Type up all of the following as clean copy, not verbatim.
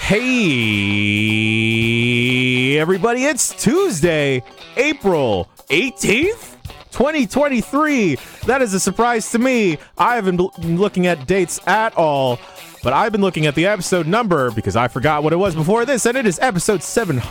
Hey, everybody, it's Tuesday, April 18th, 2023. That is a surprise to me. I haven't been looking at dates at all, but I've been looking at the episode number because I forgot what it was before this, and it is episode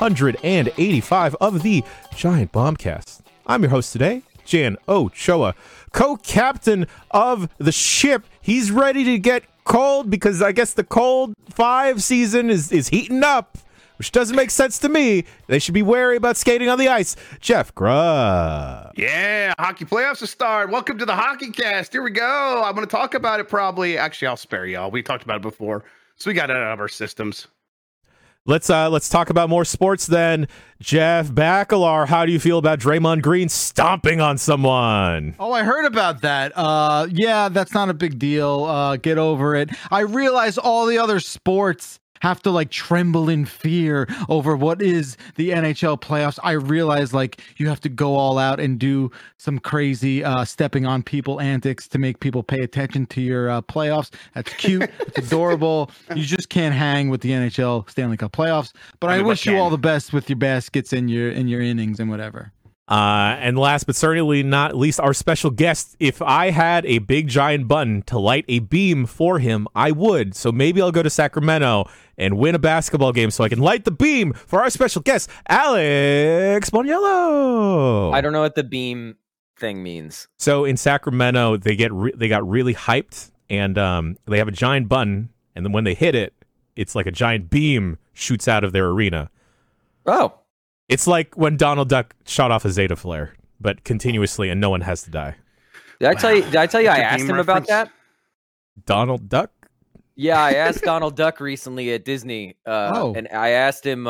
785 of the Giant Bombcast. I'm your host today, Jan Ochoa, co-captain of the ship. He's ready to get cold because I guess the cold 5 season is heating up, which doesn't make sense to me. They should be wary about skating on the ice. Jeff Grubb. Yeah, hockey playoffs are started. Welcome to the Hockey Cast. Here we go. I'm going to talk about it probably. Actually, I'll spare y'all. We talked about it before, so we got it out of our systems. Let's talk about more sports then. Jeff Bakalar, how do you feel about Draymond Green stomping on someone? Oh, I heard about that. Yeah, that's not a big deal. Get over it. I realize all the other sports have to tremble in fear over what is the NHL playoffs. I realize you have to go all out and do some crazy stepping on people antics to make people pay attention to your playoffs. That's cute. It's adorable. You just can't hang with the NHL Stanley Cup playoffs. But I wish you all the best with your baskets and your innings and whatever. And last but certainly not least, our special guest. If I had a big giant button to light a beam for him, I would. So maybe I'll go to Sacramento and win a basketball game so I can light the beam for our special guest, Alex Boniello. I don't know what the beam thing means. So in Sacramento, they got really hyped, and they have a giant button, and then when they hit it, it's like a giant beam shoots out of their arena. Oh. It's like when Donald Duck shot off a Zeta flare, but continuously, and no one has to die. Did I tell you I asked him about that? Donald Duck? Yeah, I asked Donald Duck recently at Disney, and I asked him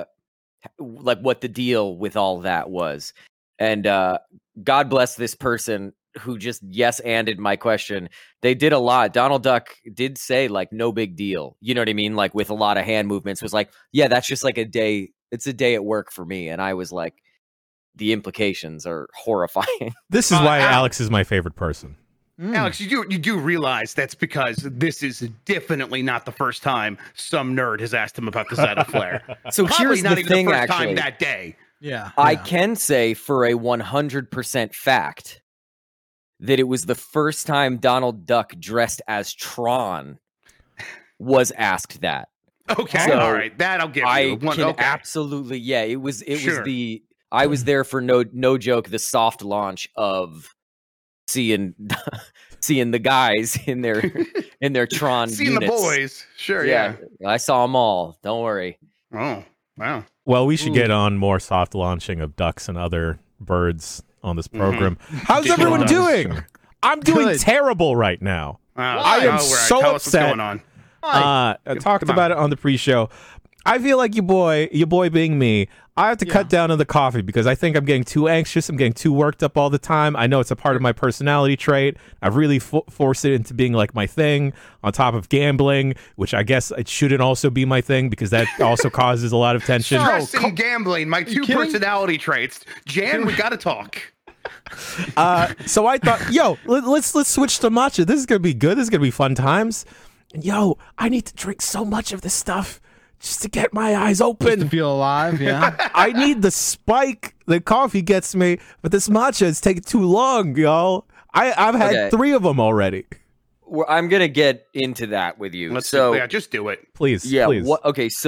what the deal with all that was. And God bless this person who just yes-anded my question. They did a lot. Donald Duck did say no big deal. You know what I mean? With a lot of hand movements, was yeah, that's just a day. It's a day at work for me. And I was the implications are horrifying. This is why Alex is my favorite person. Alex, you do realize that's because this is definitely not the first time some nerd has asked him about the Zeta flare. So here's not the even thing, the first actually. time that day. Yeah. I can say for a 100% fact that it was the first time Donald Duck dressed as Tron was asked that. Okay, so all right, that I'll give you. Absolutely, yeah. It was Sure. I was there for no joke, the soft launch of seeing the guys in their Tron seeing units. the boys. Sure, yeah. I saw them all. Don't worry. Oh, wow. Well, we should get on more soft launching of ducks and other birds on this program. How's everyone doing? I'm doing terrible right now. I am so Tell us upset. what's going on. I talked about it on the pre-show. I feel like your boy being me, I have to cut down on the coffee because I think I'm getting too anxious. I'm getting too worked up all the time. I know it's a part of my personality trait. I've really forced it into being my thing on top of gambling, which I guess it shouldn't also be my thing because that also causes a lot of tension. Stress and gambling, my two personality traits. Jan, we got to talk. So I thought, let's switch to matcha. This is going to be good. This is going to be fun times. And I need to drink so much of this stuff just to get my eyes open. Just to feel alive, yeah. I need the spike that coffee gets me, but this matcha is taking too long, y'all. I've had 3 of them already. Well, I'm going to get into that with you. Just do it. Please, yeah, please.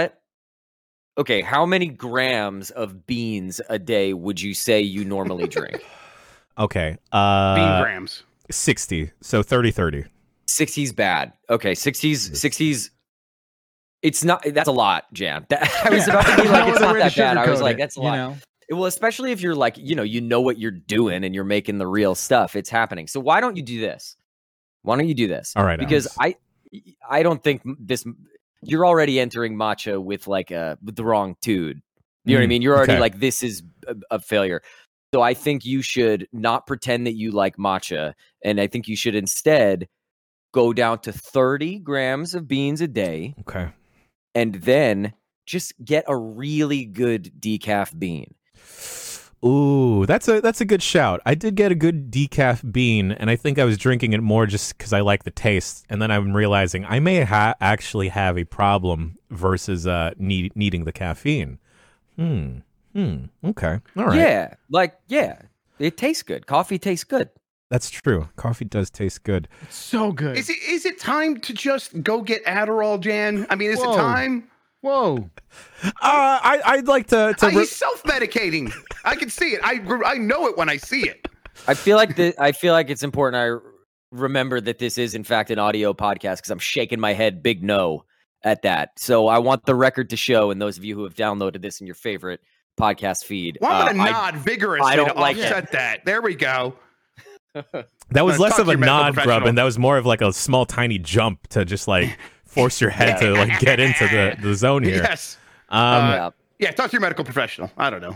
How many grams of beans a day would you say you normally drink? Okay. Bean grams. 60. So 30. 60's bad. Okay, 60's. It's not. That's a lot, Jan. I was about to be it's not that bad. I was that's a lot. Well, especially if you're you know what you're doing and you're making the real stuff. It's happening. So why don't you do this? All right. Because Alex. I don't think this. You're already entering matcha with with the wrong dude. You know what I mean? You're already this is a failure. So I think you should not pretend that you like matcha, and I think you should instead go down to 30 grams of beans a day. Okay. And then just get a really good decaf bean. Ooh, that's a good shout. I did get a good decaf bean, and I think I was drinking it more just because I like the taste. And then I'm realizing I may actually have a problem versus needing the caffeine. Okay. All right. Yeah. It tastes good. Coffee tastes good. That's true. Coffee does taste good. It's so good. Is it time to just go get Adderall, Jan? I mean, is it time? Whoa. I'd like to he's self-medicating. I can see it. I know it when I see it. I feel like it's important I remember that this is in fact an audio podcast because I'm shaking my head big no at that. So I want the record to show, and those of you who have downloaded this in your favorite podcast feed. Well, I'm going to nod vigorously to offset that. There we go. That was less of a nod, Grub, and that was more of like a small, tiny jump to just like force your head to like get into the zone here. Yes. Talk to your medical professional. I don't know.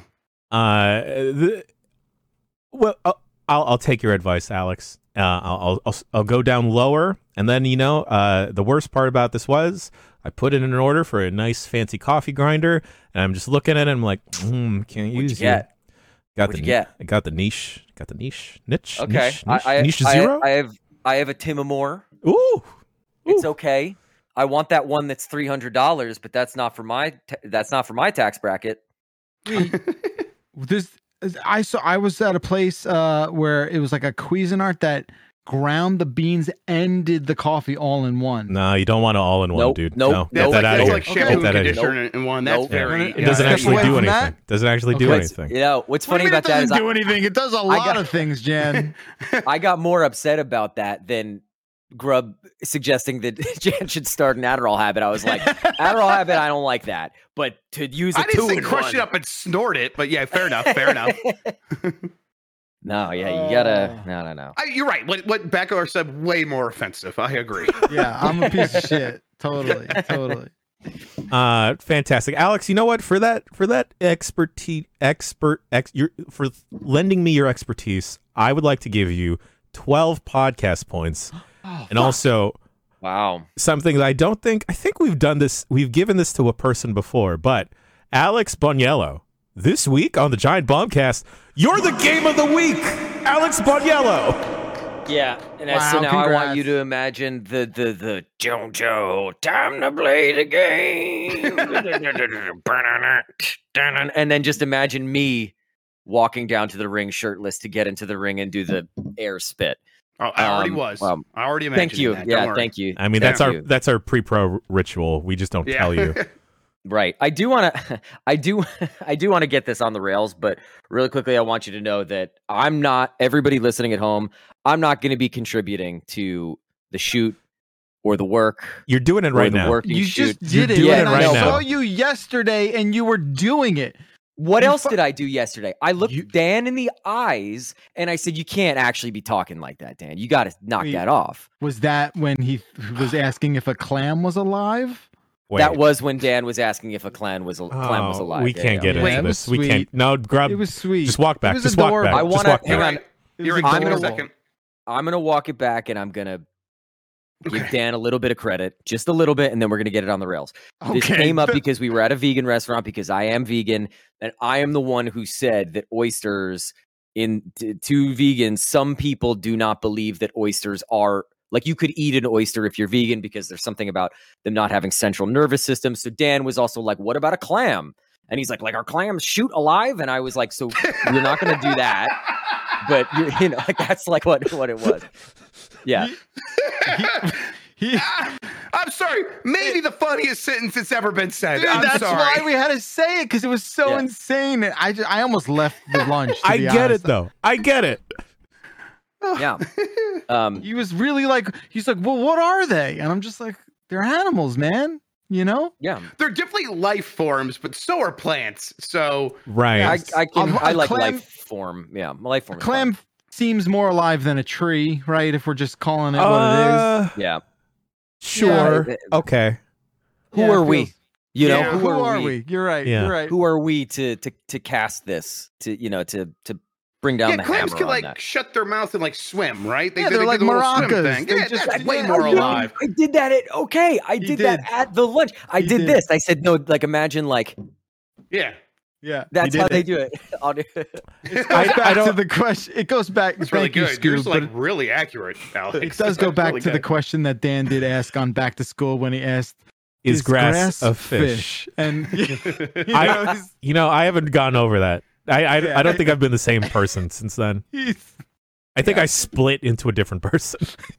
I'll take your advice, Alex. I'll go down lower, and then the worst part about this was I put in an order for a nice fancy coffee grinder, and I'm just looking at it. And I'm like, can't use it. What'd you get? I got the niche. Niche. Okay. Niche zero. I have a Timamore. Ooh. It's okay. I want that one that's $300, but that's not for my tax bracket. I was at a place where it was like a Cuisinart that ground the beans and did the coffee all in one. No, you don't want it all in one, dude. No, get that out of here. Like shampoo and conditioner in one. That's very. It doesn't actually do anything. Doesn't actually do anything. What's funny about that is it doesn't do anything. It does a lot of things, Jan. I got more upset about that than Grub suggesting that Jan should start an Adderall habit. I was like, Adderall habit, I don't like that. But to use a two-in-one, I didn't say crush it up and snort it, but yeah, fair enough. No, yeah, you gotta. No. You're right. What Beckler said, way more offensive. I agree. Yeah, I'm a piece of shit. Totally. Fantastic, Alex. You know what? For that for lending me your expertise, I would like to give you 12 podcast points, and also, wow, something that I think we've done this. We've given this to a person before, but Alex Boniello. This week on the Giant Bombcast, you're the game of the week, Alex Boniello. Yeah, and so now congrats. I want you to imagine the JoJo time to play the game, and then just imagine me walking down to the ring shirtless to get into the ring and do the air spit. Oh, I already was. I already imagined. Thank you. That. Thank you. I mean, that's our pre-pro ritual. We just don't tell you. Right. I do want to get this on the rails, but really quickly, I want you to know that I'm not, everybody listening at home, I'm not going to be contributing to the shoot or the work. You're doing it right now. You just did it. I saw you yesterday and you were doing it. What else did I do yesterday? I looked Dan in the eyes and I said, you can't actually be talking like that, Dan. You got to knock that off. Was that when he was asking if a clam was alive? Wait. That was when Dan was asking if a clam was alive. We can't get into this. We can't. No, grab. It was sweet. Just walk back. Just walk back. I want to hang on. I'm gonna walk it back, and I'm gonna give Dan a little bit of credit, just a little bit, and then we're gonna get it on the rails. Okay. This came up because we were at a vegan restaurant because I am vegan, and I am the one who said that oysters to vegans. Some people do not believe that oysters are. Like, you could eat an oyster if you're vegan because there's something about them not having central nervous system. So Dan was also like, what about a clam? And he's like, are clams shoot alive? And I was like, so we're not going to do that. But, like, that's like what it was. Yeah. I'm sorry. Maybe the funniest sentence that's ever been said. Dude, that's sorry. Why we had to say it, because it was so insane. I almost left the lunch. I get it, though. I get it. Yeah. He was really like, he's like, well, what are they? And I'm just like, they're animals, man. Yeah. They're definitely life forms, but so are plants. So right. I like life form. Yeah. My life form. A clam seems more alive than a tree, right? If we're just calling it what it is. Yeah. Sure. Yeah. Okay. Who are we? Who are we? You're right. Yeah. You're right. Who are we to cast this to bring down the clams hammer can on that. shut their mouth and like swim, right? They're like maracas. That's way more alive. I did that I did that at the lunch. I did this. I said, no, like, imagine like, yeah, Yeah, That's how they do it. I don't. To the question, it goes back. It's really good. You're just like really accurate, Alex. It does go back to the question that Dan did ask on Back to School when he asked, "Is grass a fish?" And I haven't gotten over that. I don't think I've been the same person since then. I think I split into a different person.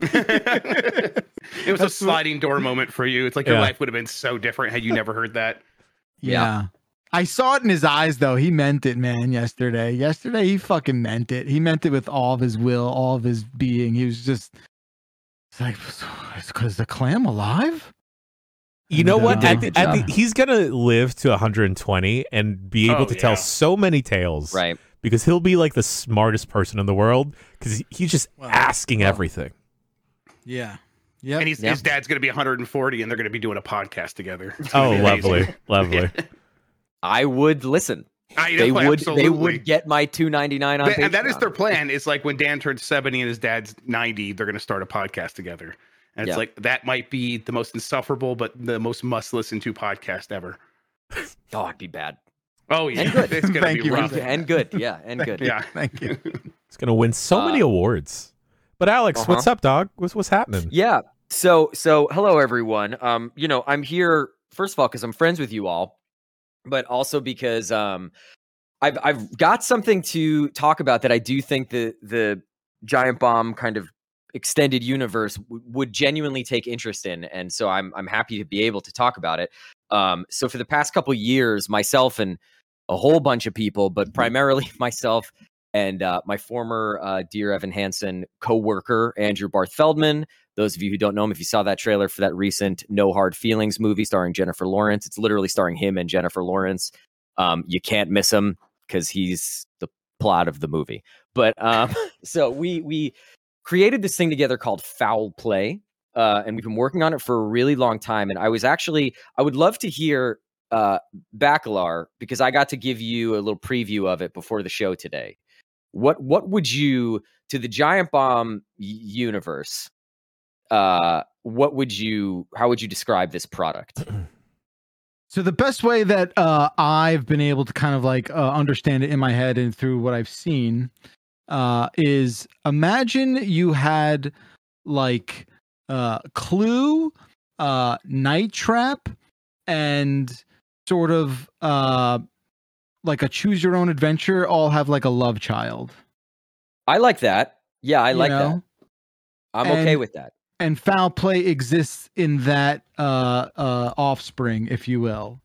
It was a sliding door moment for you. It's like your life would have been so different had you never heard that. Yeah. I saw it in his eyes, though. He meant it, man, yesterday. Yesterday, he fucking meant it. He meant it with all of his will, all of his being. He was just like, is the clam alive? You know what? He's going to live to 120 and be able to tell so many tales. Right. Because he'll be like the smartest person in the world because he's just asking everything. Yeah. Yeah. And his dad's going to be 140 and they're going to be doing a podcast together. Lovely. Yeah. I would listen. They would get my $2.99 on Patreon. And that is their plan. It's like when Dan turns 70 and his dad's 90, they're going to start a podcast together. And it's like, that might be the most insufferable, but the most must listen to podcast ever. Oh, it'd be bad. Oh, yeah. And good. It's going to be rough. And good. Yeah. And good. Yeah. Thank you. It's going to win so many awards. But Alex, what's up, dog? What's happening? Yeah. So hello, everyone. I'm here, first of all, because I'm friends with you all, but also because I've got something to talk about that I do think the Giant Bomb kind of extended universe would genuinely take interest in, and so I'm happy to be able to talk about it. So for the past couple years, myself and a whole bunch of people, but primarily myself and my former Dear Evan Hansen co-worker, Andrew Barth Feldman. Those of you who don't know him, if you saw that trailer for that recent No Hard Feelings movie starring Jennifer Lawrence, it's literally starring him and Jennifer Lawrence. You can't miss him because he's the plot of the movie. But so we created this thing together called Foul Play, and we've been working on it for a really long time. And I would love to hear Bacalar, because I got to give you a little preview of it before the show today. What would you, to the Giant Bomb universe, how would you describe this product? So the best way that I've been able to kind of like understand it in my head and through what I've seen is, imagine you had like Clue, Night Trap, and sort of like a Choose Your Own Adventure all have like a love child. I like that. Yeah, I like that. I'm okay with that. And Foul Play exists in that offspring, if you will.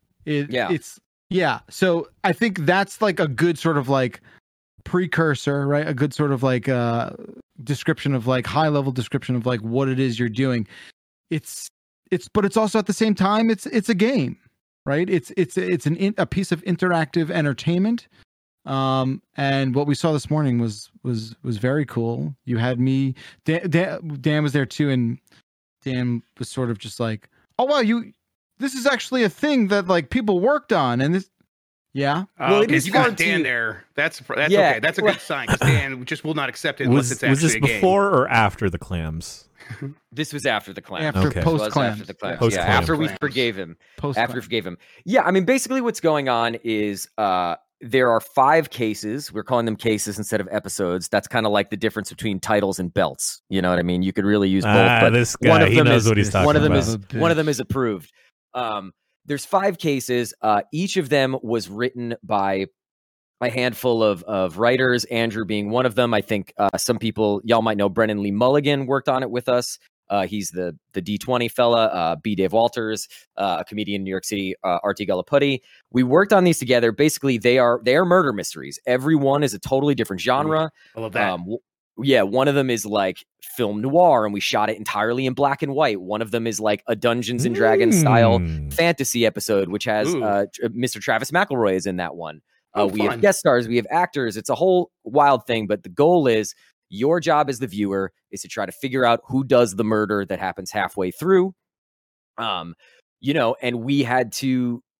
So I think that's like a good sort of like precursor, right? A good sort of like description of like high level description of like what it is you're doing. But it's also at the same time it's a game, right? It's a piece of interactive entertainment. And what we saw this morning was very cool. You had me, Dan was there too, and Dan was sort of just like, "Oh wow, this is actually a thing that like people worked on," and this, yeah. Well, it is. You got Dan there. That's okay. That's a good sign, because Dan just will not accept it unless it's actually a game. Was this before or after the clams? This was after the clams. Post clams. Yeah, after we forgave him. Yeah, I mean, basically what's going on is there are 5 cases. We're calling them cases instead of episodes. That's kind of like the difference between titles and belts. You know what I mean? You could really use both. But this guy, one of them knows what he's talking about. One of them is approved. There's 5 cases. Each of them was written by a handful of writers, Andrew being one of them. I think some people, y'all might know Brennan Lee Mulligan worked on it with us. He's the D20 fella. B. Dave Walters, a comedian in New York City, R.T. Galliputty. We worked on these together. Basically, they are murder mysteries. Every one is a totally different genre. I love that. One of them is like film noir, and we shot it entirely in black and white. One of them is like a Dungeons and Dragons style fantasy episode, which has Mr. Travis McElroy is in that one. We have guest stars, we have actors. It's a whole wild thing, but the goal is your job as the viewer is to try to figure out who does the murder that happens halfway through. And we had to,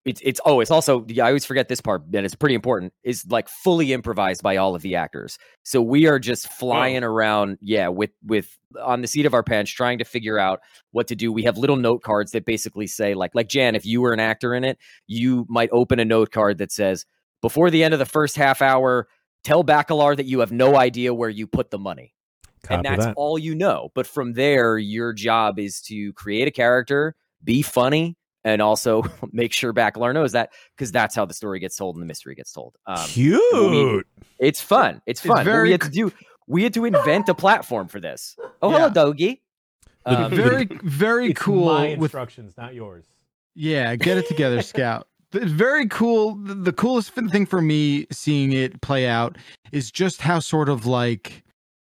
it's also, I always forget this part, and it's pretty important, is like fully improvised by all of the actors. So we are just flying around, with on the seat of our pants, trying to figure out what to do. We have little note cards that basically say, like Jan, if you were an actor in it, you might open a note card that says, before the end of the first half hour, tell Bacalar that you have no idea where you put the money. And that's all you know. But from there, your job is to create a character, be funny, and also make sure Bacalar knows that, because that's how the story gets told and the mystery gets told. Cute. It's fun. It's fun. We had to invent a platform for this. Oh, hello, Doggy. Very, very cool. My instructions, not yours. Yeah, get it together, Scout. It's very cool. The coolest thing for me seeing it play out is just how sort of like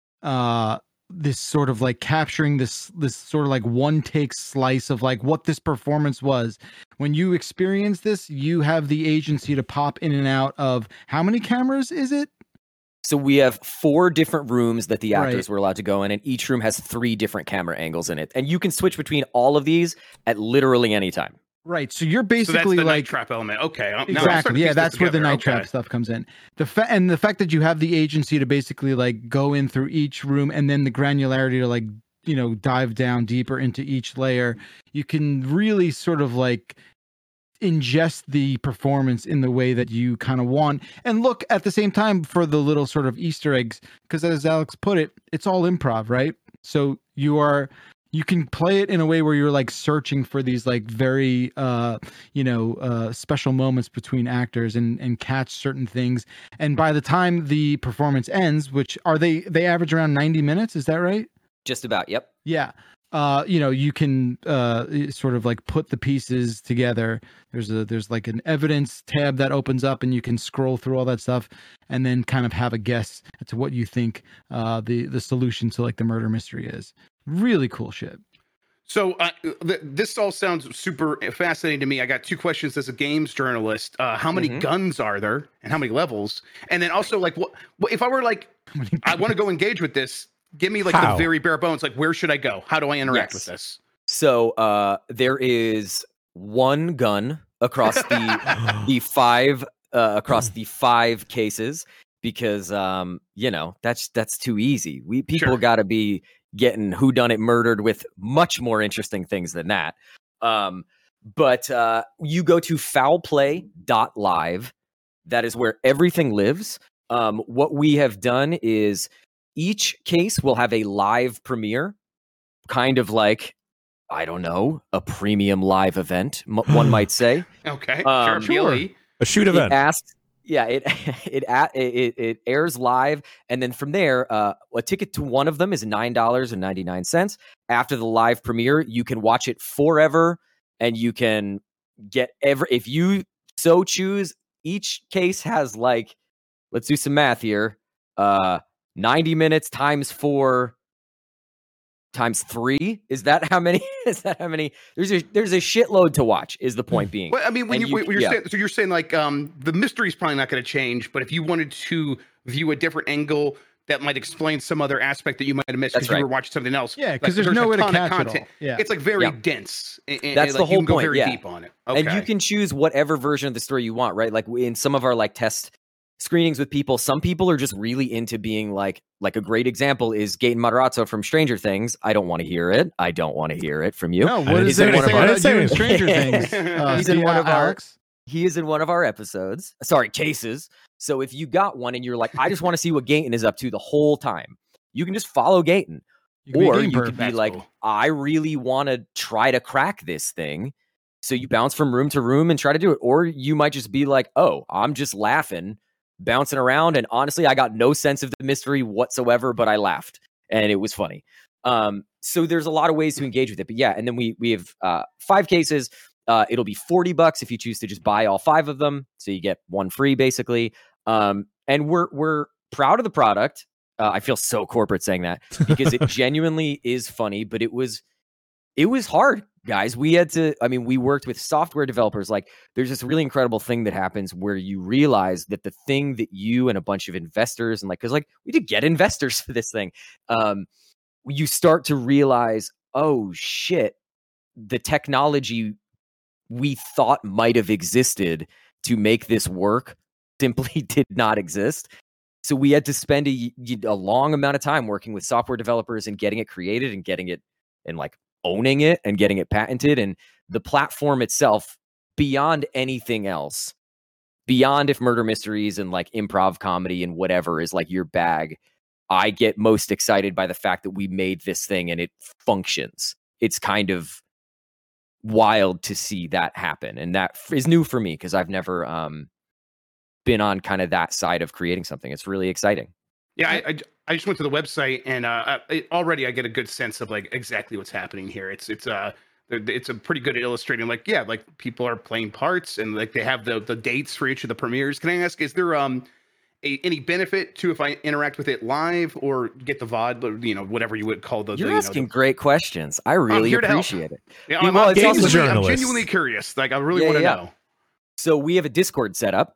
this sort of like capturing this sort of like one take slice of like what this performance was. When you experience this, you have the agency to pop in and out of how many cameras is it? So we have 4 different rooms that the actors were allowed to go in, and each room has 3 different camera angles in it. And you can switch between all of these at literally any time. Right. So you're basically that's the like night trap element. Okay. Exactly. Yeah, that's where the night trap stuff comes in. The fact that you have the agency to basically like go in through each room, and then the granularity to like, you know, dive down deeper into each layer, you can really sort of like ingest the performance in the way that you kind of want, and look at the same time for the little sort of Easter eggs, because as Alex put it, it's all improv, right? So you can play it in a way where you're like searching for these like very special moments between actors and catch certain things. And by the time the performance ends, which they average around 90 minutes, is that right? Just about, yep. Yeah. You can sort of like put the pieces together. There's like an evidence tab that opens up, and you can scroll through all that stuff and then kind of have a guess as to what you think the solution to like the murder mystery is. Really cool shit. So this all sounds super fascinating to me. I got 2 questions as a games journalist. How many guns are there, and how many levels? And then also, like, what if I were like, I want to go engage with this? Give me like the very bare bones. Like, where should I go? How do I interact with this? So there is 1 gun across the 5 cases, because that's too easy. People got to be getting whodunit murdered with much more interesting things than that. But you go to foulplay.live. That is where everything lives. What we have done is each case will have a live premiere, kind of like, I don't know, a premium live event, one might say. Okay, sure. A shoot event. It airs live, and then from there, a ticket to one of them is $9.99. After the live premiere, you can watch it forever, and you can get if you so choose. Each case has like, let's do some math here. 90 minutes times 4 times 3. Is that how many? There's a shitload to watch, is the point being. Well, I mean, you're saying like the mystery's probably not going to change, but if you wanted to view a different angle that might explain some other aspect that you might have missed because you were watching something else. Yeah, because there's no way to catch it all. Yeah. It's like very dense. That's the whole point. You can go very deep on it. Okay. And you can choose whatever version of the story you want, right? Like in some of our like test screenings with people, some people are just really into being like a great example is Gaten Matarazzo from Stranger Things. I don't want to hear it. I don't want to hear it from you. No, what is it? Stranger Things. He's in one of Alex. He is in one of our episodes. Sorry, cases. So if you got one and you're like, I just want to see what Gaten is up to the whole time, you can just follow Gaten. Or you could be like, I really want to try to crack this thing. So you bounce from room to room and try to do it. Or you might just be like, oh, I'm just laughing, bouncing around. And honestly, I got no sense of the mystery whatsoever, but I laughed and it was funny. So there's a lot of ways to engage with it. But yeah, and then we have 5 cases. It'll be $40 if you choose to just buy all 5 of them. So you get 1 free basically. And we're proud of the product. I feel so corporate saying that because it genuinely is funny, but it was hard, guys. We worked with software developers. Like there's this really incredible thing that happens where you realize that the thing that you and a bunch of investors and cause we did get investors for this thing. You start to realize, oh shit, the technology we thought might have existed to make this work simply did not exist. So we had to spend a long amount of time working with software developers and getting it created and getting it and like owning it and getting it patented. And the platform itself, beyond anything else, beyond if murder mysteries and like improv comedy and whatever is like your bag, I get most excited by the fact that we made this thing and it functions. It's kind of wild to see that happen. And that is new for me because I've never been on kind of that side of creating something. It's really exciting. Yeah, I just went to the website and already I get a good sense of like exactly what's happening here. It's a pretty good at illustrating like people are playing parts and like they have the dates for each of the premieres. Can I ask, is there any benefit to if I interact with it live or get the VOD, whatever you would call the. You're asking great questions. I really appreciate it. Yeah, I'm genuinely curious. Like I really want to know. So we have a Discord set up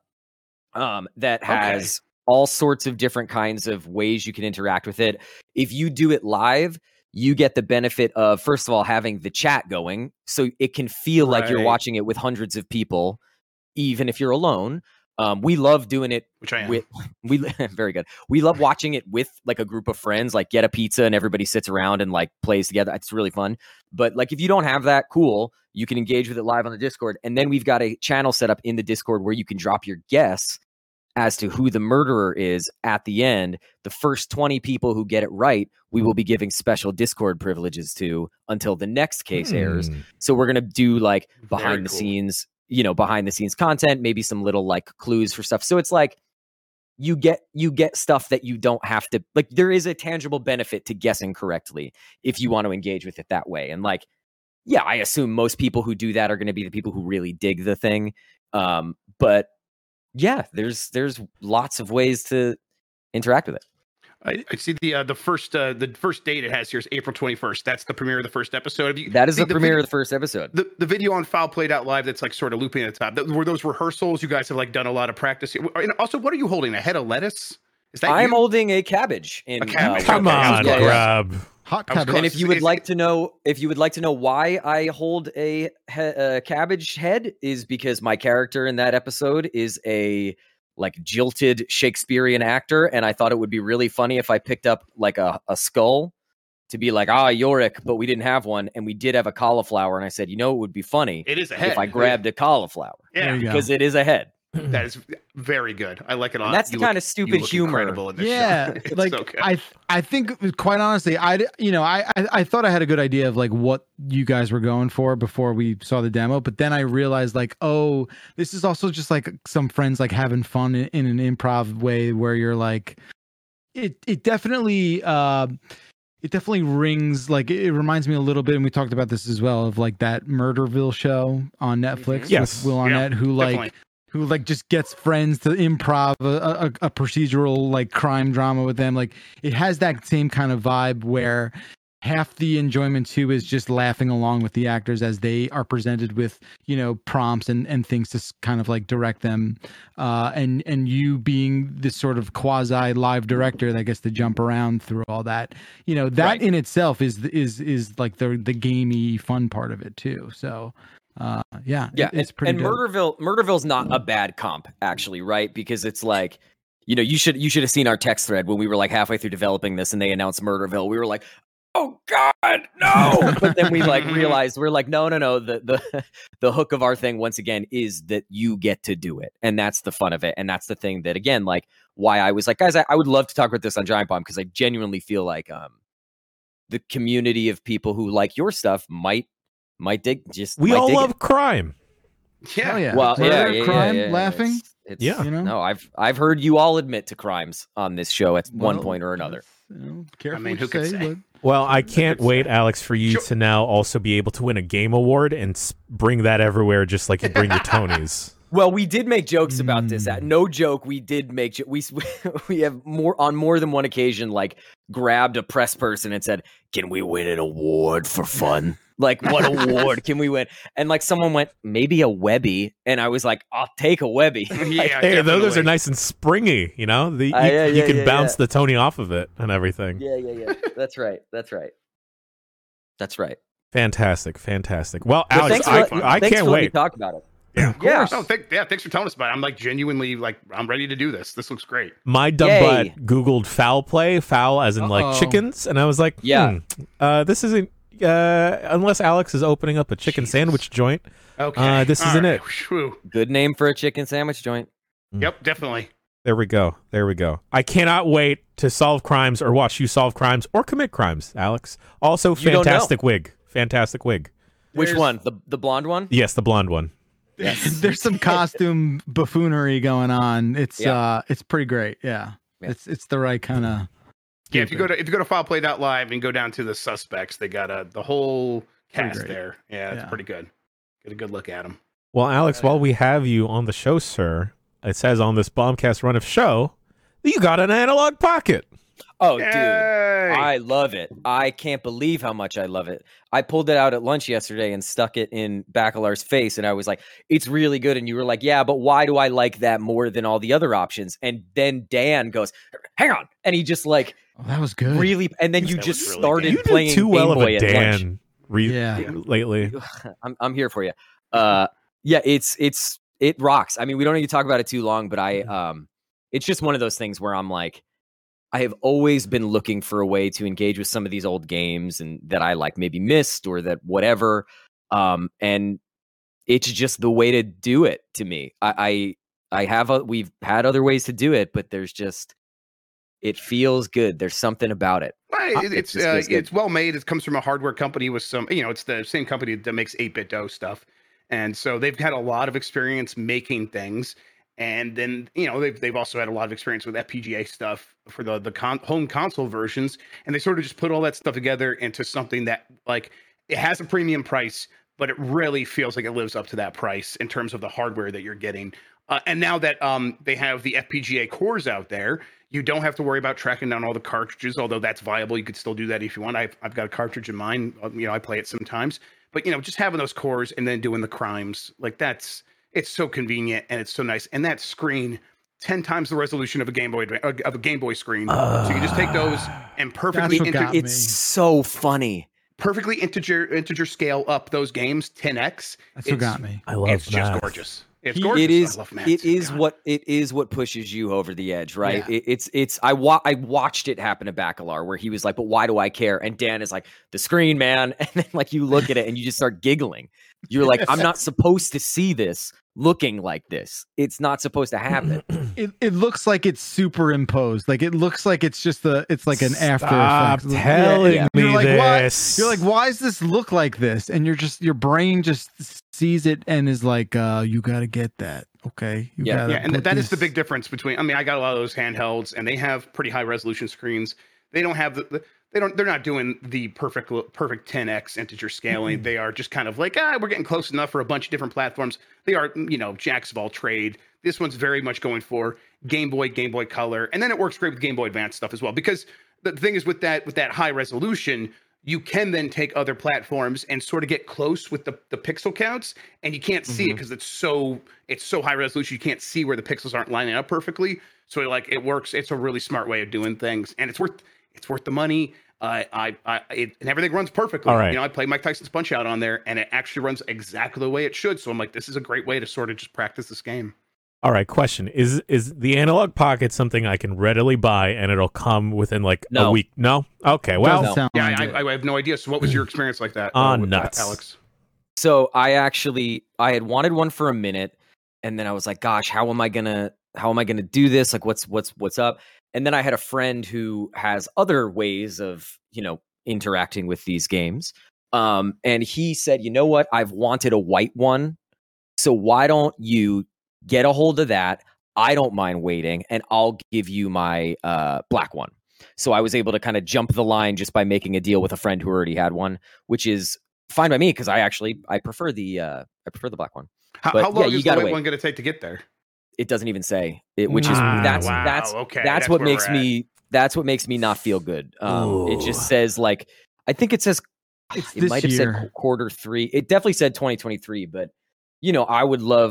that has all sorts of different kinds of ways you can interact with it. If you do it live, you get the benefit of, first of all, having the chat going. So it can feel like you're watching it with hundreds of people, even if you're alone. We love doing it, which I am. Very good. We love watching it with like a group of friends, like get a pizza and everybody sits around and like plays together. It's really fun. But like if you don't have that, cool, you can engage with it live on the Discord. And then we've got a channel set up in the Discord where you can drop your guess as to who the murderer is at the end. The first 20 people who get it right, we will be giving special Discord privileges to until the next case airs. So we're going to do like behind the scenes content, maybe some little like clues for stuff. So it's like you get stuff that you don't have to, like, there is a tangible benefit to guessing correctly if you want to engage with it that way. And like, yeah, I assume most people who do that are going to be the people who really dig the thing. But yeah, there's lots of ways to interact with it. I see the first date it has here is April 21st. That's the premiere of the first episode. That is the premiere of the first episode. The video on Foul Played Out Live that's like sort of looping at the top. Were those rehearsals? You guys have like done a lot of practice. And also, what are you holding? A head of lettuce? Is that I'm holding a cabbage. A cabbage. Come on, Grub. Hot cabbage. And if you would like to know why I hold a cabbage head, is because my character in that episode is a like jilted Shakespearean actor, and I thought it would be really funny if I picked up like a skull to be like, Yorick, but we didn't have one, and we did have a cauliflower, and I said, it would be funny. It is a head. If I grabbed a cauliflower. Yeah, because it is a head. That is very good. I like it a lot. And that's the kind of stupid humor. Yeah, like so I think quite honestly, I thought I had a good idea of like what you guys were going for before we saw the demo, but then I realized like, oh, this is also just like some friends like having fun in an improv way where you're like, it definitely rings like it reminds me a little bit, and we talked about this as well, of like that Murderville show on Netflix with Will Arnett, who just gets friends to improv a procedural like crime drama with them. Like it has that same kind of vibe where half the enjoyment too is just laughing along with the actors as they are presented with, prompts and things to kind of like direct them. And you being this sort of quasi live director that gets to jump around through all that, that in itself is like the gamey fun part of it too. So, it's pretty. And dope. Murderville's not a bad comp, actually, right? Because it's like, you should have seen our text thread when we were like halfway through developing this and they announced Murderville. We were like, oh God, no! But then we like realized we're like, no. The hook of our thing once again is that you get to do it, and that's the fun of it, and that's the thing that again, like, why I was like, guys, I would love to talk about this on Giant Bomb because I genuinely feel like the community of people who like your stuff might dig. We all love crime. Yeah. Yeah. Well, crime, laughing. It's No, I've heard you all admit to crimes on this show at one point or another. Careful, who could say? Well, I can't wait, Alex, for you to now also be able to win a game award and bring that everywhere, just like you bring your Tonys. Well, we did make jokes about this. No joke, we did make we have more than one occasion like grabbed a press person and said, "Can we win an award for fun?" Like, what award can we win? And like someone went, maybe a Webby, and I was like, I'll take a Webby. Hey, those are nice and springy. You can bounce the Tony off of it and everything. Yeah. That's right. Fantastic. Well, Well, Alex, I can't wait. To talk about it. Yeah, of Yeah. course. Thanks for telling us about it. I'm like genuinely like I'm ready to do this. This looks great. My dumb butt Googled foul play, foul as in like chickens, and I was like, this isn't unless Alex is opening up a chicken sandwich joint. Okay, this isn't it. Whew. Good name for a chicken sandwich joint. Yep, definitely. There we go. I cannot wait to solve crimes or watch you solve crimes or commit crimes, Alex. Also, fantastic wig. Which one? The blonde one? Yes, the blonde one. There's some costume buffoonery going on. It's pretty great. Yeah. It's the right kind of. Yeah, if you go to fileplay.live and go down to the suspects, they got the whole cast there. Yeah, it's pretty good. Get a good look at them. Well, Alex, while we have you on the show, sir, it says on this Bombcast run of show that you got an analog pocket. Oh, dude, I love it. I can't believe how much I love it. I pulled it out at lunch yesterday and stuck it in Bacalar's face, and I was like, it's really good. And you were like, yeah, but why do I like that more than all the other options? And then Dan goes, hang on. And he just like, that was good. Really, and then you just really started you playing too well Game Boy of a Dan lately. I'm here for you. It rocks. I mean, we don't need to talk about it too long, but it's just one of those things where I'm like, I have always been looking for a way to engage with some of these old games and that I like maybe missed or that whatever. And it's just the way to do it to me. We've had other ways to do it, but it feels good. There's something about it. It's well made. It comes from a hardware company with some, it's the same company that makes 8BitDo stuff. And so they've had a lot of experience making things. And then, they've also had a lot of experience with FPGA stuff for the home console versions. And they sort of just put all that stuff together into something that, like, it has a premium price, but it really feels like it lives up to that price in terms of the hardware that you're getting. And now that they have the FPGA cores out there, you don't have to worry about tracking down all the cartridges, although that's viable. You could still do that if you want. I've got a cartridge in mine. I play it sometimes. But, just having those cores and then doing the crimes, like it's so convenient and it's so nice. And that screen, 10 times the resolution of a Game Boy screen. So you can just take those and perfectly it's so funny. Perfectly integer scale up those games 10x. That's what got me. I love it's math. Just gorgeous. It's gorgeous. It is what pushes you over the edge, right? Yeah. I watched it happen to Bacalar where he was like, but why do I care? And Dan is like, the screen, man. And then like you look at it and you just start giggling. You're like, I'm not supposed to see this looking like this. It's not supposed to happen. It looks like it's superimposed. Like it looks like it's just it's like an After Effects. Telling me you're like, this. You're like, why does this look like this? And your brain just sees it and is like, you got to get that. Okay. And that is the big difference between. I mean, I got a lot of those handhelds, and they have pretty high resolution screens. They don't have they're not doing the perfect 10x integer scaling. They are just kind of like, we're getting close enough for a bunch of different platforms. They are, jacks of all trade. This one's very much going for Game Boy Color, and then it works great with Game Boy Advance stuff as well. Because the thing is with that high resolution, you can then take other platforms and sort of get close with the pixel counts, and you can't see it because it's so high resolution. You can't see where the pixels aren't lining up perfectly. So it works. It's a really smart way of doing things, and it's worth the money. And everything runs perfectly. All right. I play Mike Tyson's Punch-Out on there, and it actually runs exactly the way it should. So I'm like, this is a great way to sort of just practice this game. All right, question. Is the Analog Pocket something I can readily buy and it'll come within like a week? No? Okay, well. No. I have no idea. So what was your experience like that? Nuts. Alex? So I had wanted one for a minute, and then I was like, gosh, how am I gonna do this? Like what's up? And then I had a friend who has other ways of, interacting with these games. And he said, you know what? I've wanted a white one. So why don't you get a hold of that? I don't mind waiting, and I'll give you my black one. So I was able to kind of jump the line just by making a deal with a friend who already had one, which is fine by me because I prefer the black one. How long is the white one going to take to get there? It doesn't even say it, which is that's what makes me not feel good. It just says like, I think it says it might have said Q3. It definitely said 2023, but I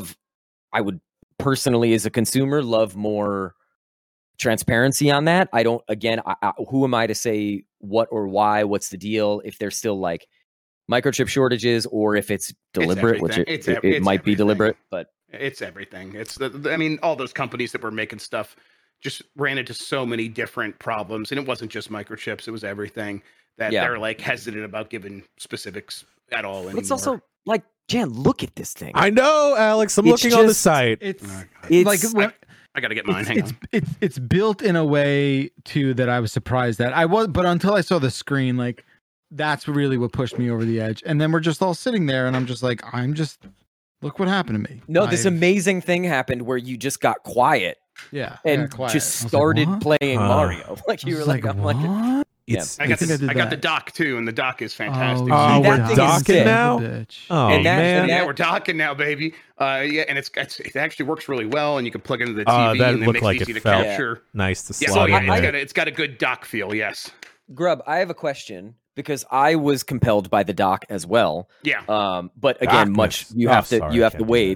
would personally as a consumer love more transparency on that. Who am I to say what or why, what's the deal if they're still like microchip shortages or if it's deliberate, which it might be deliberate, but it's everything. It's I mean, all those companies that were making stuff just ran into so many different problems, and it wasn't just microchips; it was everything that they're like hesitant about giving specifics at all anymore. It's also like, Jan, look at this thing. I know, Alex. I'm looking on the site. It's like I got to get mine. Hang on. It's built in a way too that I was surprised at. But until I saw the screen, like that's really what pushed me over the edge. And then we're just all sitting there, and I'm just like, look what happened to me. No, this amazing thing happened where you just got quiet. Yeah, and just started playing Mario. Like you were like, I'm like, what? Yeah, I got the dock too, and the dock is fantastic. We're docking now. Man, yeah, we're docking now, baby. Yeah, and it actually works really well, and you can plug it into the TV, that and it looked makes it easy to capture. Nice to slot in there. It's got a good dock feel. Yes. Grub, I have a question because I was compelled by the dock as well. Yeah. But again, you have to wait.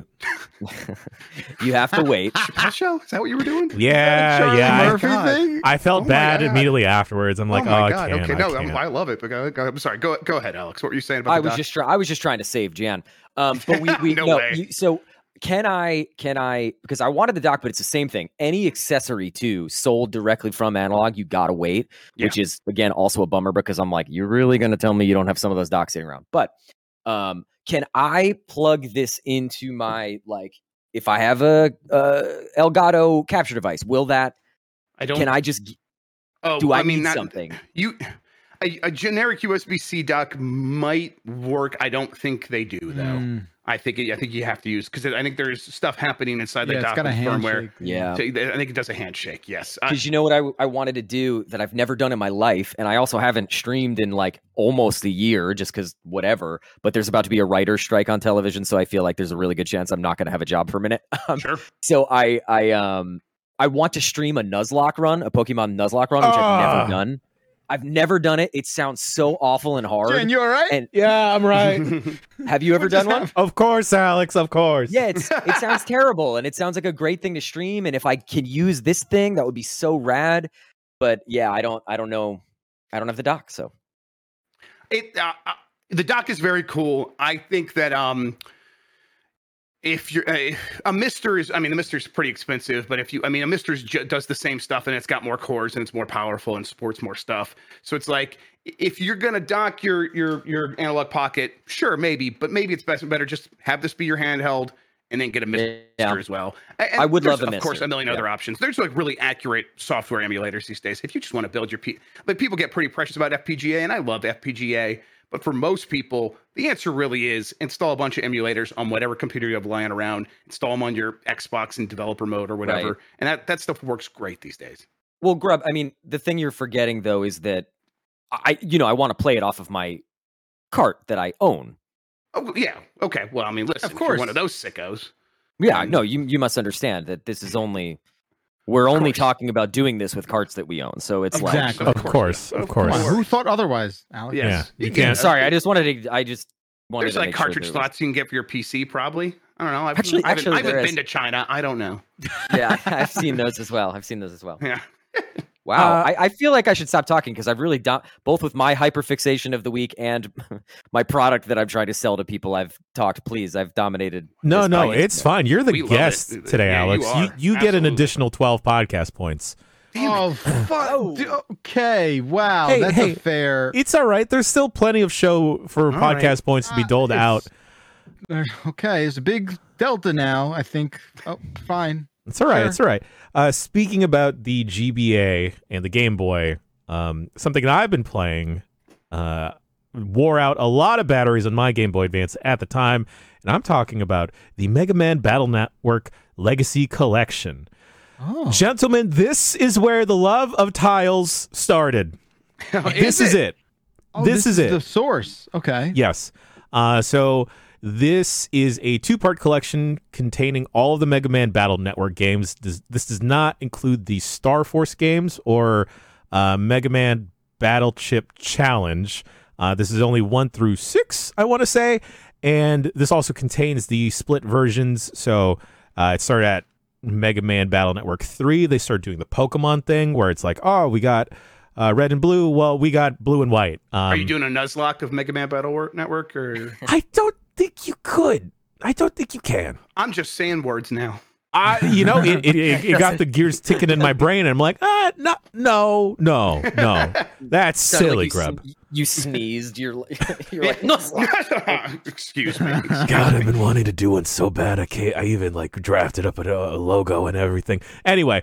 You have to wait. Chappelle Show? Is that what you were doing? Yeah. Murphy thing? I felt bad immediately afterwards. I'm like, I can't. Okay, I love it. But I'm sorry. Go ahead, Alex. What were you saying about the dock? I was just trying to save Jan. But we no way. So can I because I wanted the dock, but it's the same thing. Any accessory too sold directly from Analog, you gotta wait, which is again also a bummer because I'm like, you're really gonna tell me you don't have some of those docks sitting around. But can I plug this into my, like, if I have a Elgato capture device, will that? Can I just? Do I need something? A generic USB-C dock might work. I don't think they do though. I think you have to use because I think there's stuff happening inside the dock with firmware. Yeah, I think it does a handshake. Yes, because you know what I wanted to do that I've never done in my life, and I also haven't streamed in like almost a year, just because whatever. But there's about to be a writer's strike on television, so I feel like there's a really good chance I'm not going to have a job for a minute. Sure. So I want to stream a Nuzlocke run, a Pokemon Nuzlocke run, which I've never done. I've never done it. It sounds so awful and hard. Jen, you all right? And yeah, I'm right. Have you ever done one? Of course, Alex. Of course. Yeah, it sounds terrible, and it sounds like a great thing to stream. And if I can use this thing, that would be so rad. But yeah, I don't know. I don't have the dock, so the dock is very cool. I think that if you're a Mister is, the Mister's pretty expensive, but a Mister's does the same stuff and it's got more cores and it's more powerful and supports more stuff. So it's like, if you're gonna dock your Analog Pocket, sure, maybe, but maybe it's better just have this be your handheld and then get a Mister as well. And I would love a Mister. Of course, a million other options. There's like really accurate software emulators these days. If you just want to build but people get pretty precious about FPGA, and I love FPGA. But for most people, the answer really is install a bunch of emulators on whatever computer you have lying around, install them on your Xbox in developer mode or whatever. Right. And that stuff works great these days. Well, Grub, the thing you're forgetting, though, is that I want to play it off of my cart that I own. Oh, yeah. Okay. Well, listen, of course. You're one of those sickos. Yeah, no, you must understand that this is only... We're only talking about doing this with carts that we own, so it's exactly. Of course. Who thought otherwise, Alex? Yes. Yeah, you can't. Sorry, I just wanted to. There's like cartridge slots you can get for your PC, probably. I don't know. I haven't been to China. I don't know. Yeah, I've seen those as well. Yeah. Wow, I feel like I should stop talking because I've really both with my hyperfixation of the week and my product that I'm trying to sell to people. I've talked. Please, I've dominated. No, it's fine. You're the guest today, Alex. You get an additional 12 podcast points. Oh, fuck. Okay. Wow. That's fair. It's all right. There's still plenty of show for podcast points to be doled out. Okay. It's a big delta now, I think. Oh, fine. It's all right. Sure. It's all right. Speaking about the GBA and the Game Boy, something that I've been playing wore out a lot of batteries on my Game Boy Advance at the time, and I'm talking about the Mega Man Battle Network Legacy Collection. Oh. Gentlemen, this is where the love of tiles started. This is it. This is it. The source. Okay. Yes. So this is a 2-part collection containing all of the Mega Man Battle Network games. This does not include the Star Force games or Mega Man Battle Chip Challenge. This is only 1 through 6, I want to say. And this also contains the split versions. So it started at Mega Man Battle Network 3. They started doing the Pokemon thing where it's like, oh, we got red and blue. Well, we got blue and white. Are you doing a Nuzlocke of Mega Man Battle Network? Or I don't think you could. I don't think you can. I'm just saying words now. It got the gears ticking in my brain, and I'm like, no. That's silly, like Grub. You sneezed. You're like, no. Excuse me. God, I've been wanting to do one so bad. I even like drafted up a logo and everything. Anyway,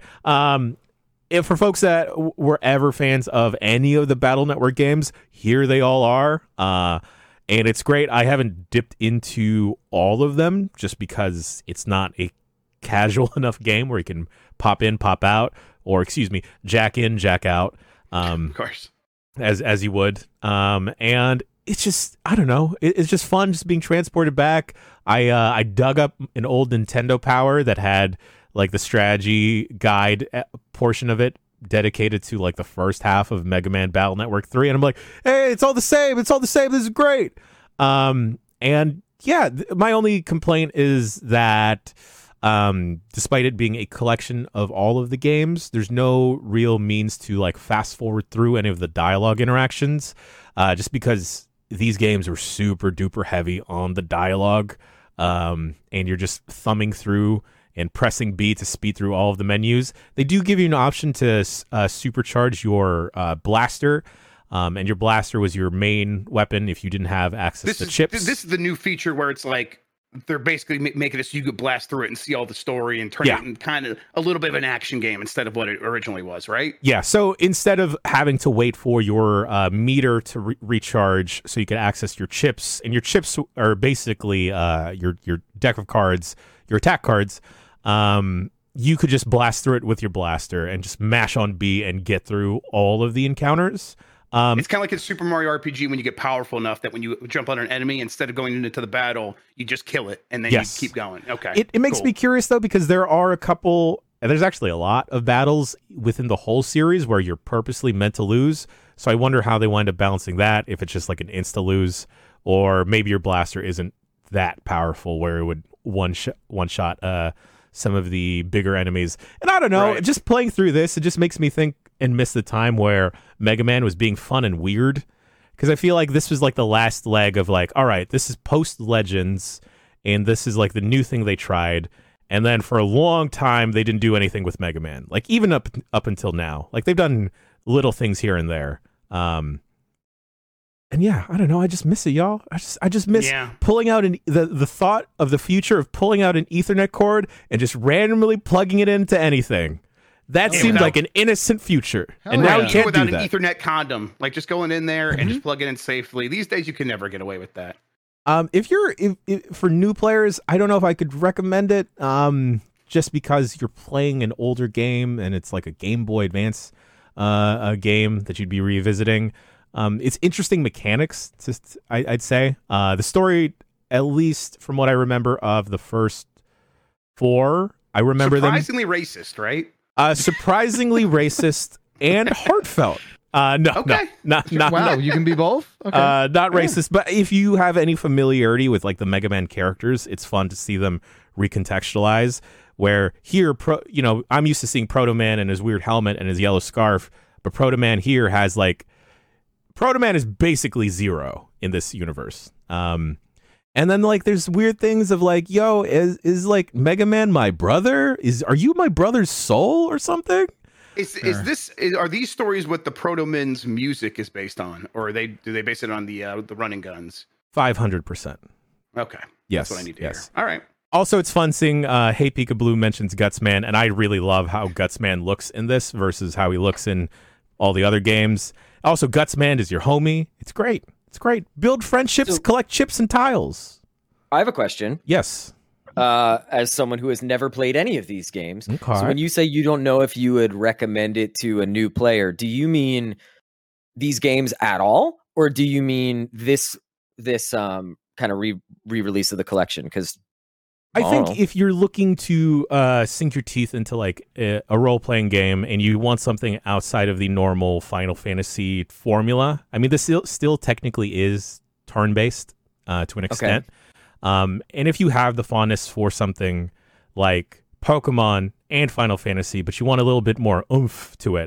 if for folks that were ever fans of any of the Battle Network games, here they all are. And it's great. I haven't dipped into all of them just because it's not a casual enough game where you can pop in, pop out, or jack in, jack out. Of course. As you would. And it's just, I don't know. It's just fun just being transported back. I dug up an old Nintendo Power that had like the strategy guide portion of it dedicated to like the first half of Mega Man Battle Network 3, and I'm like, hey, it's all the same. This is great. And yeah, my only complaint is that despite it being a collection of all of the games, there's no real means to like fast forward through any of the dialogue interactions, just because these games are super duper heavy on the dialogue, and you're just thumbing through and pressing B to speed through all of the menus. They do give you an option to supercharge your blaster, and your blaster was your main weapon if you didn't have access to chips. This is the new feature where it's like they're basically making it so you could blast through it and see all the story and turn it in kind of a little bit of an action game instead of what it originally was, right? Yeah, so instead of having to wait for your meter to recharge so you can access your chips, and your chips are basically your deck of cards, your attack cards, you could just blast through it with your blaster and just mash on B and get through all of the encounters. It's kind of like in Super Mario RPG when you get powerful enough that when you jump on an enemy, instead of going into the battle, you just kill it and then you keep going. Okay. It makes me curious though, because there are a couple, and there's actually a lot of battles within the whole series where you're purposely meant to lose. So I wonder how they wind up balancing that, if it's just like an insta lose, or maybe your blaster isn't that powerful where it would one shot some of the bigger enemies. And I don't know, just playing through this, it just makes me think and miss the time where Mega Man was being fun and weird, because I feel like this was like the last leg of like, all right, this is post Legends, and this is like the new thing they tried, and then for a long time they didn't do anything with Mega Man, like even up until now. Like they've done little things here and there, and yeah, I don't know, I just miss it, y'all. I just miss pulling out the thought of the future of pulling out an Ethernet cord and just randomly plugging it into anything. That seemed like an innocent future, and now you can't without do that. An Ethernet condom, like just going in there and just plug it in safely. These days, you can never get away with that. If for new players, I don't know if I could recommend it. Just because you're playing an older game and it's like a Game Boy Advance, a game that you'd be revisiting. It's interesting mechanics. I'd say the story, at least from what I remember of the first 4, I remember surprisingly racist, right? Surprisingly racist and heartfelt. No. Wow, you can be both? Okay. Not racist, but if you have any familiarity with like the Mega Man characters, it's fun to see them recontextualize. Where here, I'm used to seeing Proto Man and his weird helmet and his yellow scarf, but Proto Man here has like, Proto Man is basically Zero in this universe. And then like there's weird things of like, yo, is like Mega Man my brother? Are you my brother's soul or something? Are these stories what the Proto Man's music is based on, or do they base it on the running guns? 500%. Okay. Yes. That's what I need to hear. All right. Also, it's fun seeing Hey Peekaboo mentions Gutsman, and I really love how Gutsman looks in this versus how he looks in all the other games. Also, Gutsman is your homie. It's great. It's great. Build friendships, collect chips and tiles. I have a question. Yes. As someone who has never played any of these games. Okay. So when you say you don't know if you would recommend it to a new player, do you mean these games at all? Or do you mean this kind of re-release of the collection? Because I think if you're looking to sink your teeth into like a role-playing game and you want something outside of the normal Final Fantasy formula, I mean, this still technically is turn-based to an extent. Okay. And if you have the fondness for something like Pokemon and Final Fantasy, but you want a little bit more oomph to it,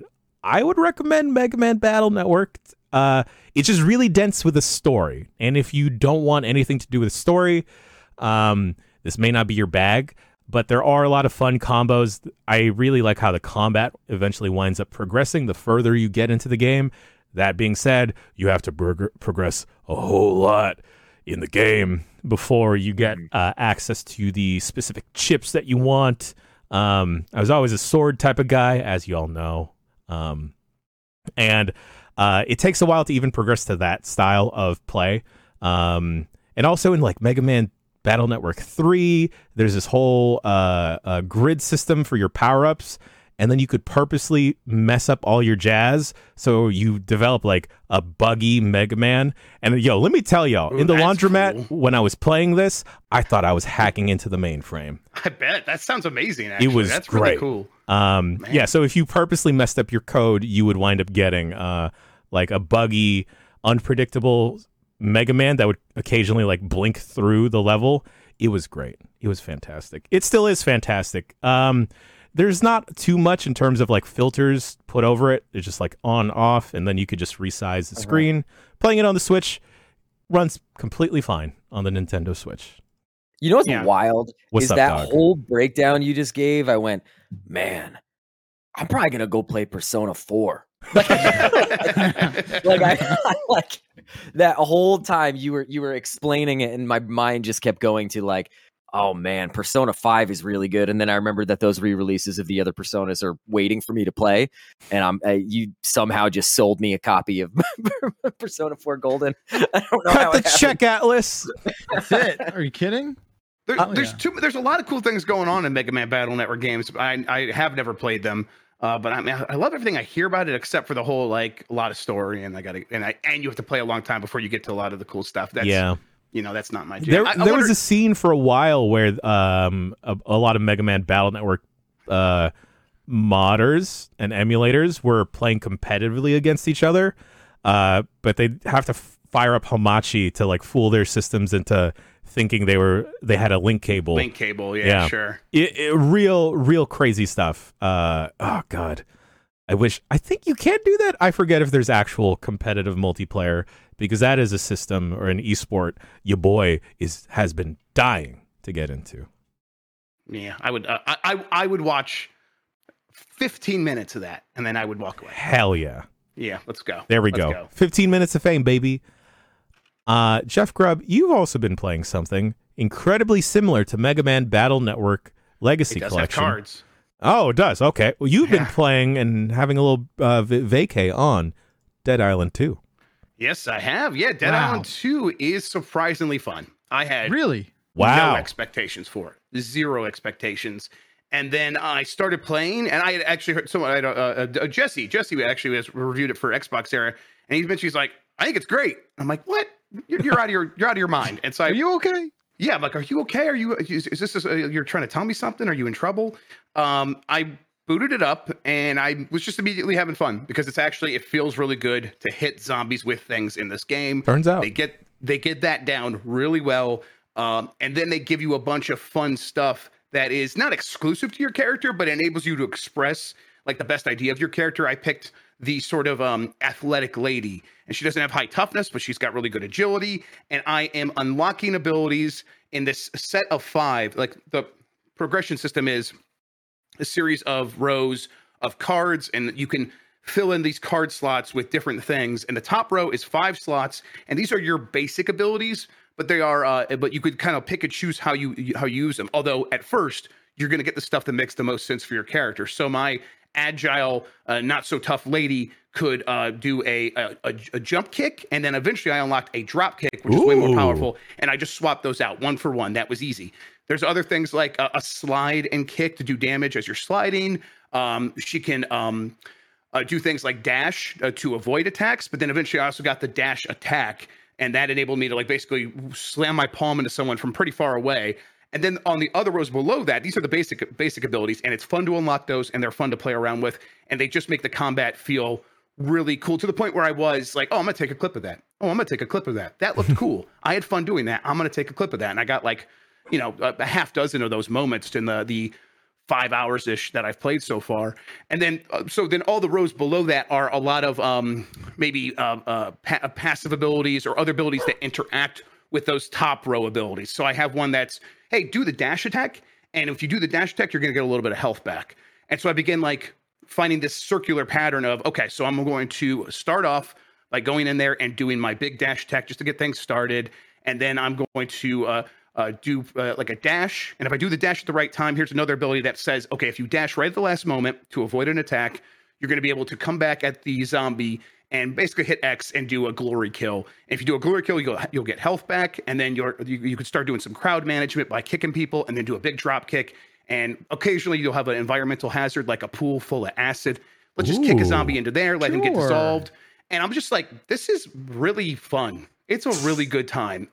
I would recommend Mega Man Battle Network. It's just really dense with a story. And if you don't want anything to do with story, this may not be your bag. But there are a lot of fun combos. I really like how the combat eventually winds up progressing the further you get into the game. That being said, you have to progress a whole lot in the game before you get access to the specific chips that you want. I was always a sword type of guy, as you all know. And it takes a while to even progress to that style of play. And also in like Mega Man Battle Network 3, there's this whole grid system for your power-ups, and then you could purposely mess up all your jazz, so you develop like a buggy Mega Man. And let me tell y'all, in the laundromat, when I was playing this, I thought I was hacking into the mainframe. I bet. That sounds amazing, actually. It was That's great. Really cool. Yeah, so if you purposely messed up your code, you would wind up getting like a buggy, unpredictable Mega Man that would occasionally like blink through the level. It was great. It was fantastic. It still is fantastic. There's not too much in terms of like filters put over it. It's just like on, off, and then you could just resize the screen. Playing it on the Switch runs completely fine on the Nintendo Switch. You know what's wild? What's is up, that dog? whole breakdown you just gave? I went, man, I'm probably gonna go play Persona 4. I like that whole time you were explaining it, and my mind just kept going to like, oh man, Persona 5 is really good. And then I remembered that those re-releases of the other Personas are waiting for me to play, and you somehow just sold me a copy of Persona 4 Golden. I don't know how Cut the check, Atlas. That's it. Are you kidding? There's a lot of cool things going on in Mega Man Battle Network games. I have never played them. But I love everything I hear about it, except for the whole like a lot of story, and you have to play a long time before you get to a lot of the cool stuff. That's that's not my jam. There was a scene for a while where a lot of Mega Man Battle Network modders and emulators were playing competitively against each other, but they'd have to fire up Hamachi to like fool their systems into thinking they had a link cable. Yeah. Sure. Real crazy stuff. Oh god, I think you can do that. I forget if there's actual competitive multiplayer, because that is a system or an esport your boy has been dying to get into. Yeah, I would. I would watch 15 minutes of that, and then I would walk away. Hell yeah. Yeah, let's go. There we go. 15 minutes of fame, baby. Jeff Grubb, you've also been playing something incredibly similar to Mega Man Battle Network Legacy Collection. Have cards. Oh, it does. Okay. Well, you've been playing and having a little vacay on Dead Island 2. Yes, I have. Yeah, Dead Island 2 is surprisingly fun. I had no expectations for it. Zero expectations. And then I started playing, and I had actually heard someone, Jesse actually has reviewed it for Xbox Era, and he's like, I think it's great. I'm like, what? You're out of your mind. And so are you okay? Yeah, I'm like, are you okay? Is this you're trying to tell me something? Are you in trouble? I booted it up, and I was just immediately having fun, because it feels really good to hit zombies with things in this game. Turns out they get that down really well, and then they give you a bunch of fun stuff that is not exclusive to your character, but enables you to express like the best idea of your character. I picked the sort of athletic lady, and she doesn't have high toughness, but she's got really good agility. And I am unlocking abilities in this set of 5. Like the progression system is a series of rows of cards, and you can fill in these card slots with different things. And the top row is 5 slots, and these are your basic abilities, but they are but you could kind of pick and choose how you use them. Although at first you're going to get the stuff that makes the most sense for your character. So my agile, not so tough lady could do a jump kick, and then eventually I unlocked a drop kick, which is way more powerful, and I just swapped those out 1 for 1. That was easy. There's other things like a slide and kick to do damage as you're sliding. She can do things like dash to avoid attacks, but then eventually I also got the dash attack, and that enabled me to like basically slam my palm into someone from pretty far away. And then on the other rows below that, these are the basic abilities, and it's fun to unlock those, and they're fun to play around with, and they just make the combat feel really cool, to the point where I was like, oh, I'm going to take a clip of that. Oh, I'm going to take a clip of that. That looked cool. I had fun doing that. I'm going to take a clip of that. And I got like, a half dozen of those moments in the 5 hours ish that I've played so far. And then, so then all the rows below that are a lot of maybe passive abilities or other abilities that interact with those top row abilities. So I have one that's, hey, do the dash attack. And if you do the dash attack, you're going to get a little bit of health back. And so I begin like finding this circular pattern of, okay, so I'm going to start off by going in there and doing my big dash attack just to get things started. And then I'm going to do like a dash. And if I do the dash at the right time, here's another ability that says, okay, if you dash right at the last moment to avoid an attack, you're going to be able to come back at the zombie and basically hit X and do a glory kill. And if you do a glory kill, you'll get health back. And then you can start doing some crowd management by kicking people and then do a big drop kick. And occasionally you'll have an environmental hazard like a pool full of acid. Let's just kick a zombie into there, let him get dissolved. And I'm just like, this is really fun. It's a really good time.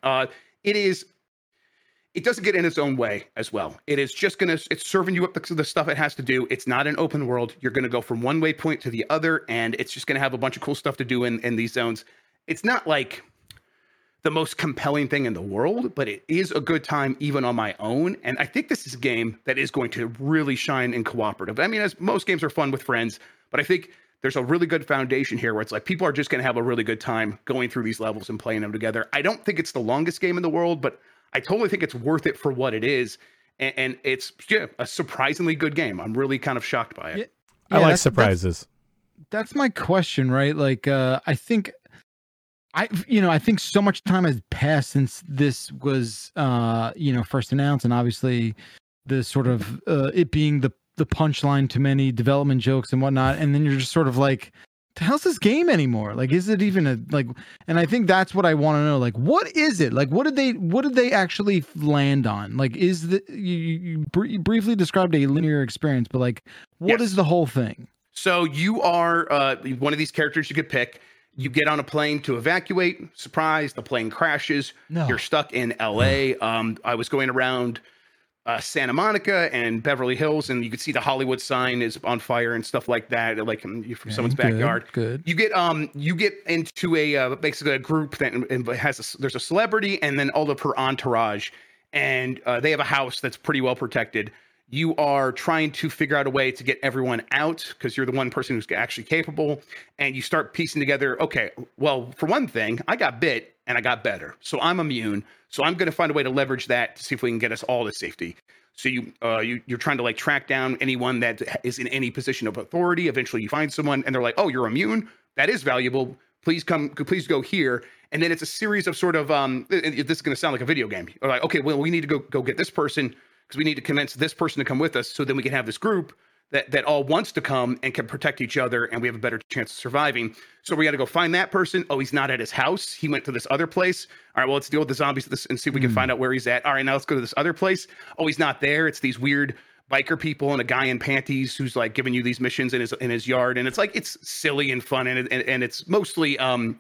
It doesn't get in its own way as well. It is just it's serving you up the stuff it has to do. It's not an open world. You're going to go from one waypoint to the other, and it's just going to have a bunch of cool stuff to do in these zones. It's not like the most compelling thing in the world, but it is a good time even on my own. And I think this is a game that is going to really shine in cooperative. I mean, as most games are fun with friends, but I think there's a really good foundation here where it's like people are just going to have a really good time going through these levels and playing them together. I don't think it's the longest game in the world, but I totally think it's worth it for what it is. And it's a surprisingly good game. I'm really kind of shocked by it. I like surprises. That's my question, right? Like, I think so much time has passed since this was, first announced, and obviously the sort of it being the punchline to many development jokes and whatnot. And then you're just sort of like, the hell's this game anymore? Like, is it even and I think that's what I want to know. Like, what is it? Like, what did they actually land on? Like, is you briefly described a linear experience, but like, what is the whole thing? So you are one of these characters you could pick. You get on a plane to evacuate. Surprise, the plane crashes. No. You're stuck in LA. I was going around Santa Monica and Beverly Hills, and you could see the Hollywood sign is on fire and stuff like that, like from someone's backyard. Good. You get into a basically a group that there's a celebrity and then all of her entourage, and they have a house that's pretty well protected. You are trying to figure out a way to get everyone out because you're the one person who's actually capable, and you start piecing together, okay, well, for one thing, I got bit and I got better, so I'm immune. So I'm going to find a way to leverage that to see if we can get us all to safety. So you're trying to like track down anyone that is in any position of authority. Eventually you find someone and they're like, oh, you're immune. That is valuable. Please go here. And then it's a series of sort of, this is going to sound like a video game. Or like, okay, well, we need to go get this person because we need to convince this person to come with us. So then we can have this group that all wants to come and can protect each other, and we have a better chance of surviving. So we got to go find that person. Oh, he's not at his house. He went to this other place. All right, well, let's deal with the zombies and see if we can find out where he's at. All right, now let's go to this other place. Oh, he's not there. It's these weird biker people and a guy in panties who's like giving you these missions in his yard, and it's like it's silly and fun, and it's mostly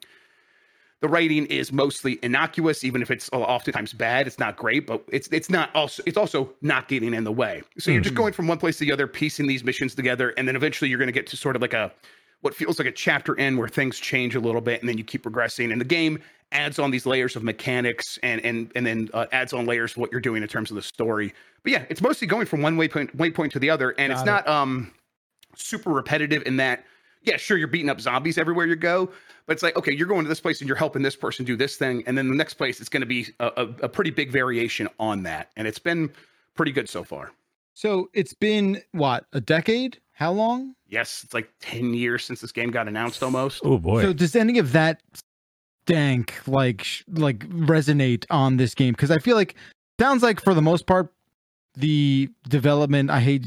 the writing is mostly innocuous, even if it's oftentimes bad. It's not great, but it's also not getting in the way. So you're just going from one place to the other, piecing these missions together, and then eventually you're going to get to sort of like what feels like a chapter end where things change a little bit, and then you keep progressing. And the game adds on these layers of mechanics, and then adds on layers of what you're doing in terms of the story. But yeah, it's mostly going from one waypoint to the other, and it's not super repetitive in that. Yeah, sure, you're beating up zombies everywhere you go, but it's like, okay, you're going to this place and you're helping this person do this thing, and then the next place it's going to be a pretty big variation on that, and it's been pretty good so far. So it's been, what, a decade? How long? Yes, it's like 10 years since this game got announced almost. Oh, boy. So does any of that stank like resonate on this game? Because I feel like, sounds like for the most part, the development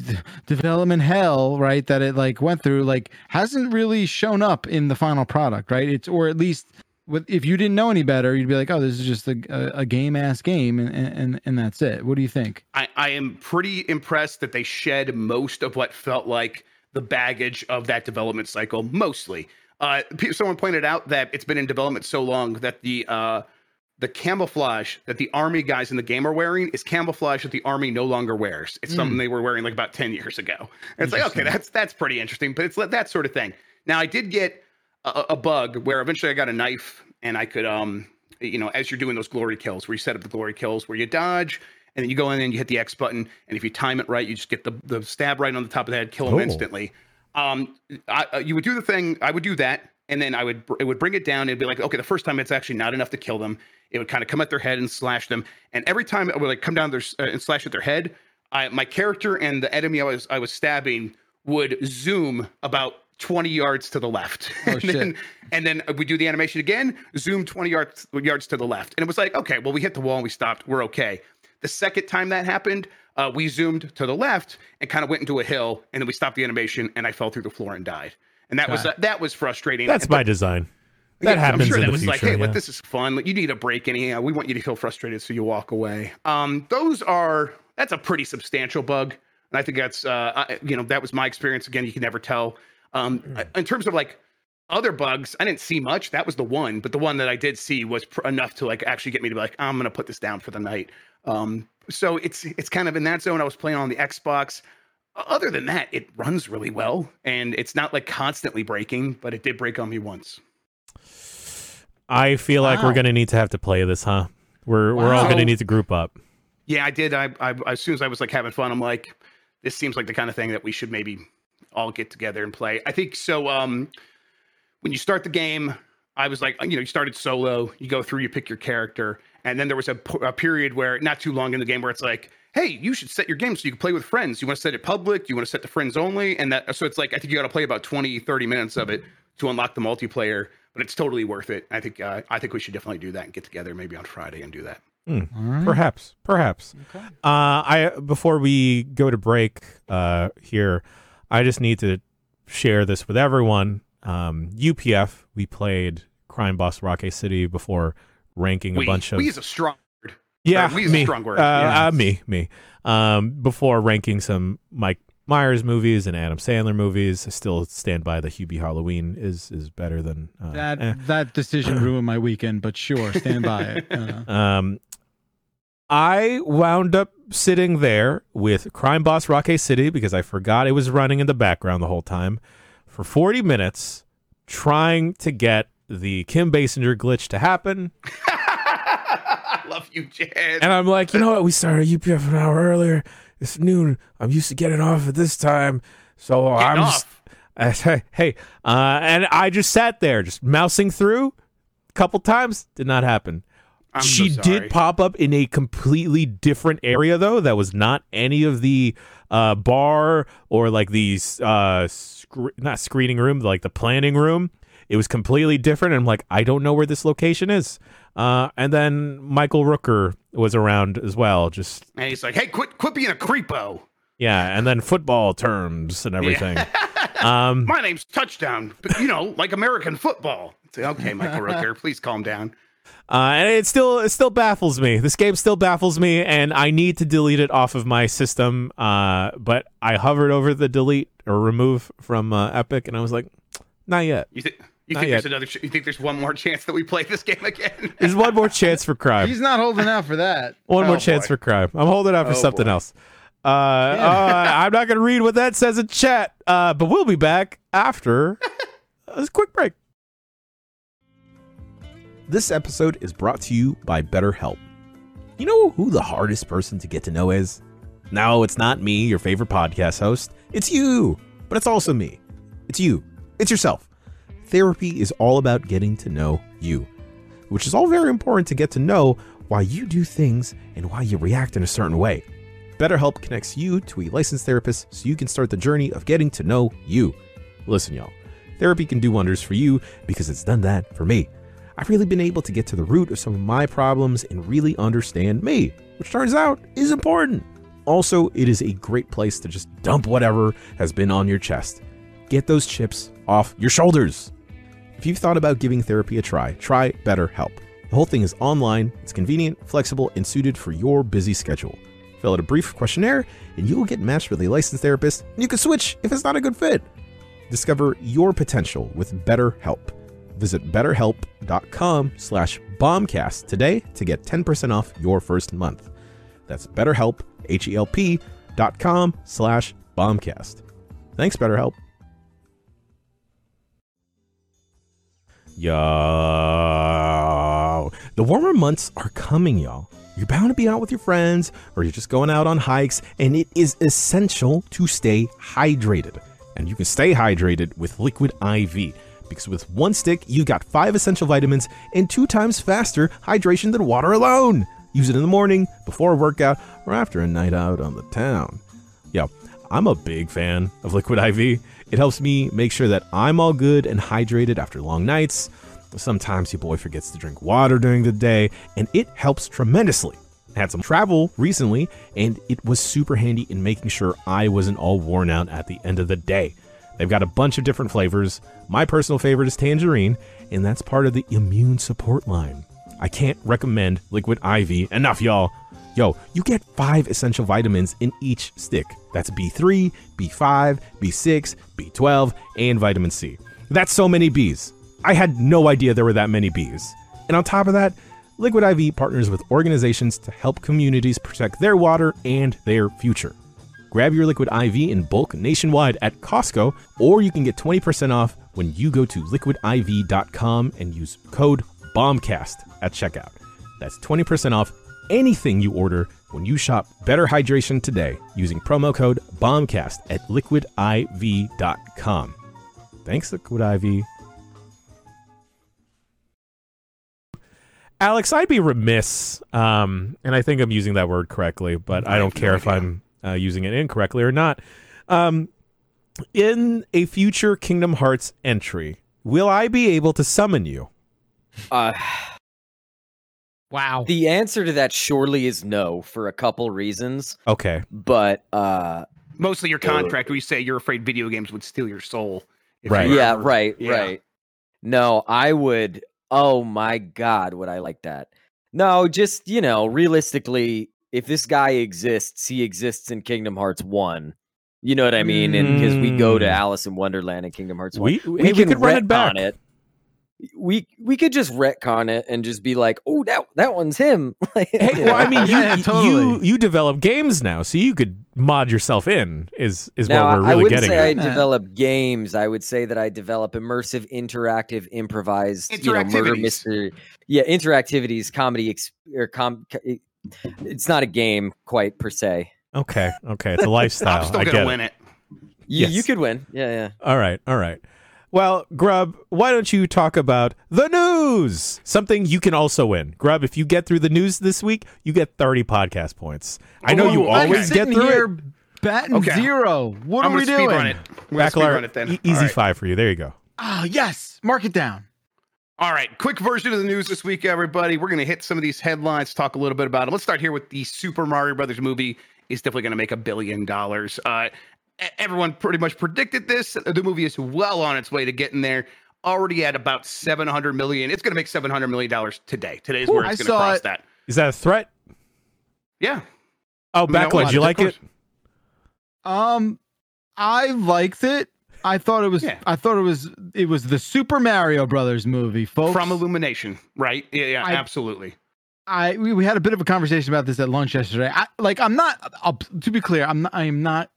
hell, right, that it like went through, like hasn't really shown up in the final product, right? It's, or at least if you didn't know any better, you'd be like, oh, this is just a game and that's it. What do you think? I am pretty impressed that they shed most of what felt like the baggage of that development cycle, mostly. Someone pointed out that it's been in development so long that the camouflage that the army guys in the game are wearing is camouflage that the army no longer wears. It's something they were wearing like about 10 years ago. And it's like, okay, that's pretty interesting, but it's that sort of thing. Now, I did get a bug where eventually I got a knife and I could, as you're doing those glory kills, where you set up the glory kills, where you dodge and then you go in and you hit the X button, and if you time it right, you just get the stab right on the top of the head, kill them instantly. You would do the thing. I would do that, and then it would bring it down. It'd be like, okay, the first time it's actually not enough to kill them. It would kind of come at their head and slash them, and every time it would like come down there and slash at their head, my character and the enemy I was stabbing would zoom about 20 yards to the left. And then we do the animation again, zoom 20 yards to the left. And it was like, okay, well, we hit the wall and we stopped. We're okay. The second time that happened, we zoomed to the left and kind of went into a hill, and then we stopped the animation, and I fell through the floor and died. And that was frustrating. That's by design. That happens I'm sure in that the was future. Like, hey, look, this is fun. You need a break anyhow. We want you to feel frustrated, so you walk away. That's a pretty substantial bug. And I think that's, that was my experience. Again, you can never tell. In terms of like other bugs, I didn't see much. That was the one, but the one that I did see was enough to like actually get me to be like, I'm going to put this down for the night. So it's kind of in that zone. I was playing on the Xbox. Other than that, it runs really well, and it's not like constantly breaking, but it did break on me once. I feel like we're going to have to play this, huh? We're all going to need to group up. Yeah, I did. I as soon as I was like having fun, I'm like, this seems like the kind of thing that we should maybe all get together and play. I think so. When you start the game, I was like, you started solo, you go through, you pick your character. And then there was a period where not too long in the game where it's like, hey, you should set your game so you can play with friends. You want to set it public? You want to set to friends only? And so it's like, I think you got to play about 20, 30 minutes of it to unlock the multiplayer, but it's totally worth it. I think we should definitely do that and get together maybe on Friday and do that. Right. Perhaps. Okay. Before we go to break here, I just need to share this with everyone. UPF, we played Crime Boss Rocket City before ranking a bunch of... We is a strong word. Yeah, we is a strong word. Me. Before ranking some Mike Myers movies and Adam Sandler movies, I still stand by the Hubie Halloween is better than... That decision ruined my weekend, but sure, stand by it. I wound up sitting there with Crime Boss Rocket City because I forgot it was running in the background the whole time for 40 minutes trying to get the Kim Basinger glitch to happen. I love you, Jed. And I'm like, you know what? We started UPF an hour earlier. It's noon. I'm used to getting off at this time. So and I just sat there just mousing through a couple times. Did not happen. She did pop up in a completely different area, though. That was not any of the bar or like these not screening room, like the planning room. It was completely different. And I'm like, I don't know where this location is. And then Michael Rooker was around as well. And he's like, hey, quit being a creepo. Yeah, and then football terms and everything. My name's Touchdown, but like American football. Okay, Michael Rooker, please calm down. And it still baffles me. This game still baffles me, and I need to delete it off of my system. But I hovered over the delete or remove from Epic, and I was like, not yet. You think there's one more chance that we play this game again? There's one more chance for crime. He's not holding out for that. One more chance for crime. I'm holding out for something else. I'm not going to read what that says in chat, but we'll be back after a quick break. This episode is brought to you by BetterHelp. You know who the hardest person to get to know is? No, it's not me, your favorite podcast host. It's you, but it's also me. It's you. It's yourself. Therapy is all about getting to know you, which is all very important to get to know why you do things and why you react in a certain way. BetterHelp connects you to a licensed therapist so you can start the journey of getting to know you. Listen, y'all, therapy can do wonders for you because it's done that for me. I've really been able to get to the root of some of my problems and really understand me, which turns out is important. Also, it is a great place to just dump whatever has been on your chest. Get those chips off your shoulders. If you've thought about giving therapy a try BetterHelp. The whole thing is online, it's convenient, flexible, and suited for your busy schedule. Fill out a brief questionnaire, and you will get matched with a licensed therapist, and you can switch if it's not a good fit. Discover your potential with BetterHelp. Visit BetterHelp.com/bombcast today to get 10% off your first month. That's BetterHelp, HELP.com/bombcast. Thanks, BetterHelp. Yo, the warmer months are coming, y'all. You're bound to be out with your friends or you're just going out on hikes, and it is essential to stay hydrated. And you can stay hydrated with Liquid IV, because with one stick, you got 5 essential vitamins and 2 times faster hydration than water alone. Use it in the morning, before a workout, or after a night out on the town. Yo, I'm a big fan of Liquid IV. It helps me make sure that I'm all good and hydrated after long nights. Sometimes your boy forgets to drink water during the day, and it helps tremendously. I had some travel recently, and it was super handy in making sure I wasn't all worn out at the end of the day. They've got a bunch of different flavors. My personal favorite is tangerine, and that's part of the immune support line. I can't recommend Liquid IV enough, y'all. Yo, you get 5 essential vitamins in each stick. That's B3, B5, B6, B12, and vitamin C. That's so many Bs. I had no idea there were that many Bs. And on top of that, Liquid IV partners with organizations to help communities protect their water and their future. Grab your Liquid IV in bulk nationwide at Costco, or you can get 20% off when you go to liquidiv.com and use code BOMBCAST at checkout. That's 20% off anything you order when you shop Better Hydration today using promo code BOMBCAST at liquidiv.com. Thanks, Liquid IV. Alex, I'd be remiss, and I think I'm using that word correctly, but I don't care if I'm using it incorrectly or not. In a future Kingdom Hearts entry, will I be able to summon you? Wow. The answer to that surely is no, for a couple reasons. Okay. But mostly your contract where you say you're afraid video games would steal your soul. Right. Yeah, right. No, I would. Oh my God, would I like that? No, just, realistically, if this guy exists, he exists in Kingdom Hearts 1. You know what I mean? And because we go to Alice in Wonderland in Kingdom Hearts 1. We could run it back. We could just retcon it and just be like, oh, that one's him. Hey, well, I mean, totally. you develop games now, so you could mod yourself in. Is now, what we're really getting at. I wouldn't say I develop games. I would say that I develop immersive, interactive, improvised, murder mystery. Yeah, interactivities, comedy, it's not a game quite per se. Okay, it's a lifestyle. I'm still gonna win it. You could win. Yeah. All right. Well, Grub, why don't you talk about the news? Something you can also win. Grub, if you get through the news this week, you get 30 podcast points. I know you always get through it. Batting 0. What are we doing? Run it. Run it then. Easy right. 5 for you. There you go. Oh, yes. Mark it down. All right. Quick version of the news this week, everybody. We're going to hit some of these headlines, talk a little bit about it. Let's start here with the Super Mario Brothers movie is definitely going to make $1 billion. Everyone pretty much predicted this. The movie is well on its way to getting there. Already at about $700 million. It's going to make $700 million today. Today's where it's going to cross that. Is that a threat? Yeah. Oh, Backlash, you like it? I liked it. I thought it was. Yeah. I thought it was the Super Mario Brothers movie, folks. From Illumination, right? Yeah, absolutely. We had a bit of a conversation about this at lunch yesterday. I'm not. To be clear, I am not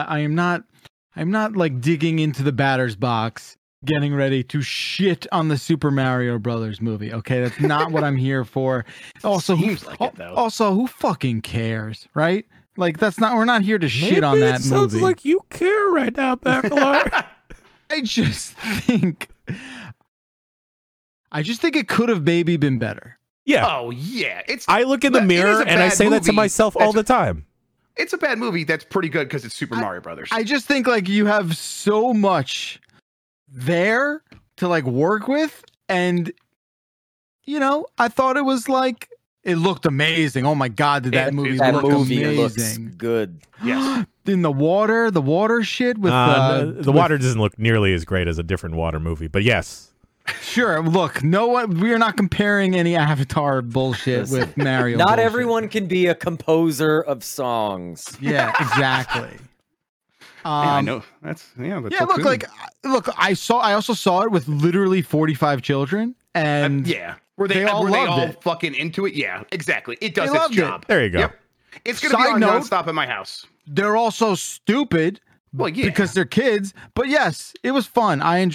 like digging into the batter's box, getting ready to shit on the Super Mario Brothers movie. Okay, that's not what I'm here for. Also, who fucking cares, right? Like that's not. We're not here to shit on that movie. Sounds like you care right now, Backlash. I just think it could have maybe been better. Yeah. Oh yeah. I look in the mirror and I say that to myself all the time. It's a bad movie that's pretty good because it's Super Mario Brothers. I just think like you have so much there to like work with, and I thought it was like it looked amazing. Oh my God, did that movie look amazing? Looks good. Yes. In the water shit with the water doesn't look nearly as great as a different water movie, but yes. Sure. Look, we are not comparing any Avatar bullshit with Mario. Not bullshit. Everyone can be a composer of songs. Yeah, exactly. I know that's Look, I also saw it with literally 45 children, and were they all it. fucking into it? Yeah, exactly. It does its job. There you go. Yep. It's gonna be on nonstop at my house. They're also stupid. Well, yeah, because they're kids. But yes, it was fun. I enjoyed it.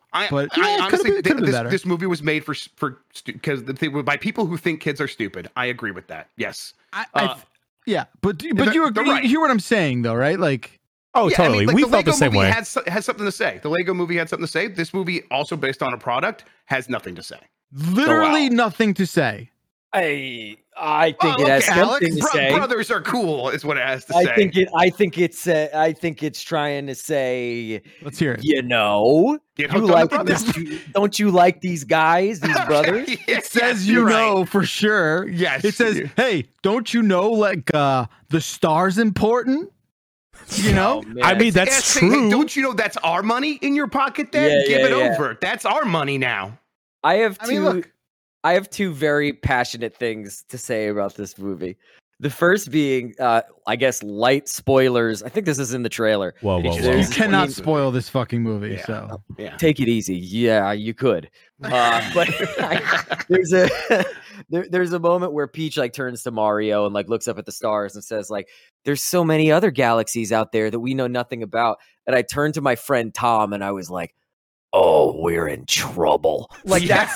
But I honestly could have been better. This movie was made because by people who think kids are stupid. I agree with that. Yes. Yeah, but you agree, right. you hear what I'm saying though, right? Like, oh, totally. We felt the same way. Has something to say. The Lego movie had something to say. This movie, also based on a product, has nothing to say. Literally nothing to say. I think it has something to say. Brothers are cool, is what it has to say. I think it's trying to say. Let's hear it. You know, don't you like these guys, these brothers? It says for sure. Yes, it says, hey, don't you know, like the star's important? You know, I mean, that's true. Hey, don't you know that's our money in your pocket? Then give it over. That's our money now. I have two very passionate things to say about this movie. The first being, I guess, light spoilers. I think this is in the trailer. Whoa. You cannot spoil this fucking movie. Yeah. So take it easy. Yeah, you could. But there's a moment where Peach like turns to Mario and like looks up at the stars and says like, "There's so many other galaxies out there that we know nothing about." And I turned to my friend Tom and I was like, "Oh, we're in trouble." Like that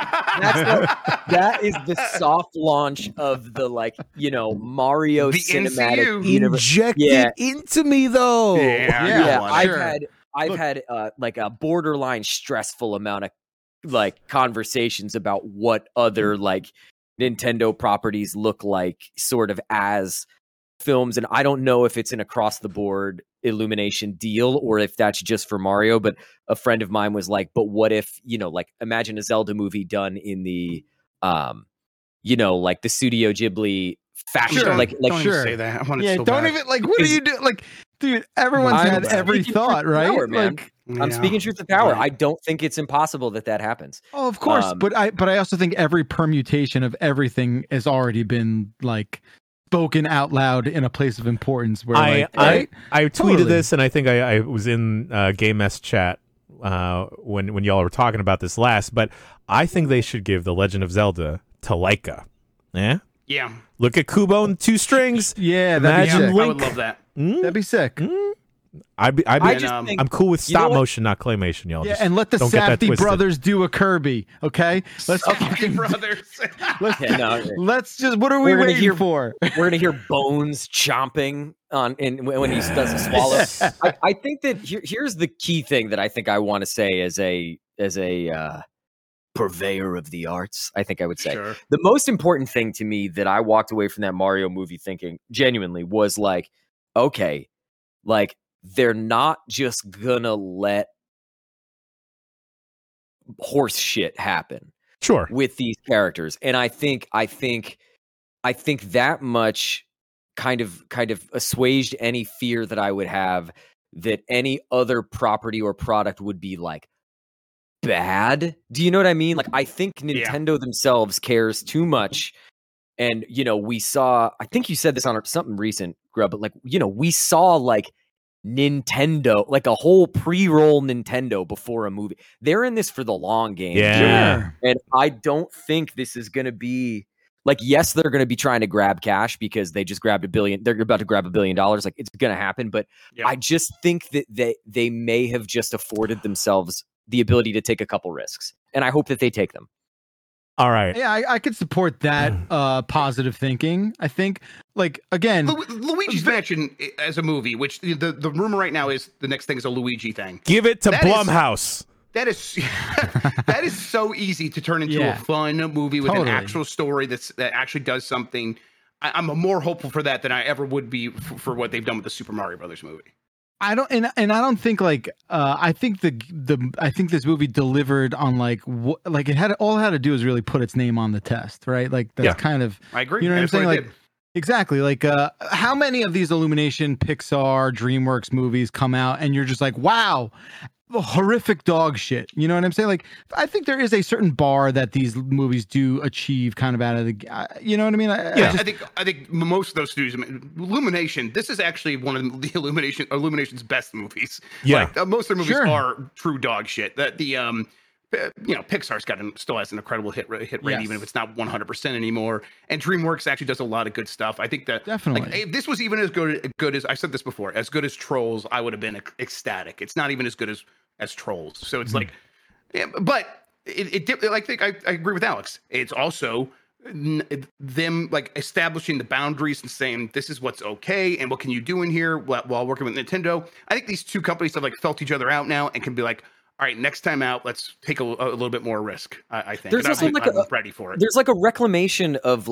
is the soft launch of the Mario the cinematic MCU. universe. Inject it into me though. Yeah. I've had like a borderline stressful amount of like conversations about what other like Nintendo properties look like sort of as films, and I don't know if it's an across the board Illumination deal or if that's just for Mario, but a friend of mine was like, but what if, like imagine a Zelda movie done in the like the Studio Ghibli fashion. Sure. Like don't even say that. I want it so don't bad. even like what do you do? Like, dude, everyone's had every thought, right? Power, man. Like, I'm speaking truth to power. I don't think it's impossible that happens. Oh, of course, but I also think every permutation of everything has already been like spoken out loud in a place of importance. Where I tweeted Totally. this, and I think I was in Game Mess chat when y'all were talking about this last. But I think they should give The Legend of Zelda to Laika. Yeah. Look at Kubo and two strings. Yeah, Imagine Link. I would love that. that'd be sick. I'm cool with stop motion, not claymation, y'all. Yeah, and let the Safdie brothers do a Kirby, okay? Let's Safdie brothers. Let's just. What are we waiting for? We're gonna hear bones chomping on when he does a swallow. I think that here's the key thing that I think I want to say as a purveyor of the arts. I think I would say the most important thing to me that I walked away from that Mario movie thinking genuinely was like, okay, like. They're not just gonna let horse shit happen. Sure. With these characters. And I think that much kind of assuaged any fear that I would have that any other property or product would be like bad. Do you know what I mean? Like I think Nintendo themselves cares too much. And we saw, I think you said this on something recent, Grub, but like, we saw like Nintendo, like a whole pre-roll Nintendo before a movie. They're in this for the long game. Yeah. And I don't think this is going to be like, yes, they're going to be trying to grab cash because they just grabbed $1 billion. They're about to grab $1 billion. Like it's going to happen. But I just think that they may have just afforded themselves the ability to take a couple risks. And I hope that they take them. All right. Yeah, I could support that positive thinking. I think, like, again... Luigi's Mansion as a movie, which the rumor right now is the next thing is a Luigi thing. Give it to Blumhouse. That is so easy to turn into a fun movie with an actual story that actually does something. I'm more hopeful for that than I ever would be for what they've done with the Super Mario Brothers movie. I don't, and I don't think like I think I think this movie delivered on like it had all it had to do is really put its name on the test, right? Like that's kind of I agree. You know what I'm saying? Like did. exactly. Like how many of these Illumination, Pixar, DreamWorks movies come out and you're just like, wow, horrific dog shit. You know what I'm saying? Like I think there is a certain bar that these movies do achieve kind of out of the you know what I mean? I think most of those studios, Illumination, this is actually one of the Illumination's best movies. Yeah. Like, most of their movies are true dog shit. That the Pixar's still has an incredible hit rate, even if it's not 100% anymore. And DreamWorks actually does a lot of good stuff. I think that definitely, like, if this was even as good as I said this before, as good as Trolls, I would have been ecstatic. It's not even as good as Trolls. So it's like Yeah, but I agree with Alex. It's also them like establishing the boundaries and saying this is what's okay and what can you do in here while working with Nintendo. I think these two companies have like felt each other out now and can be like, all right, next time out, let's take a little bit more risk. I think there's also I'm ready for it. There's like a reclamation of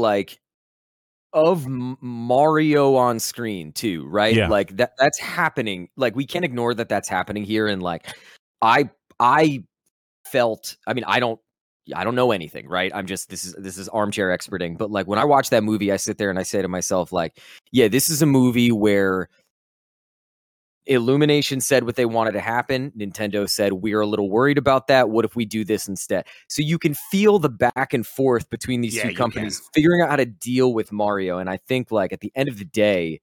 Mario on screen too, right? Yeah. Like that's happening. Like we can't ignore that that's happening here. And like I felt, I mean, I don't know anything, right? I'm just this is armchair experting. But like when I watch that movie, I sit there and I say to myself, like, yeah, this is a movie where Illumination said what they wanted to happen. Nintendo said, we're a little worried about that. What if we do this instead? So you can feel the back and forth between these two companies figuring out how to deal with Mario. And I think like at the end of the day,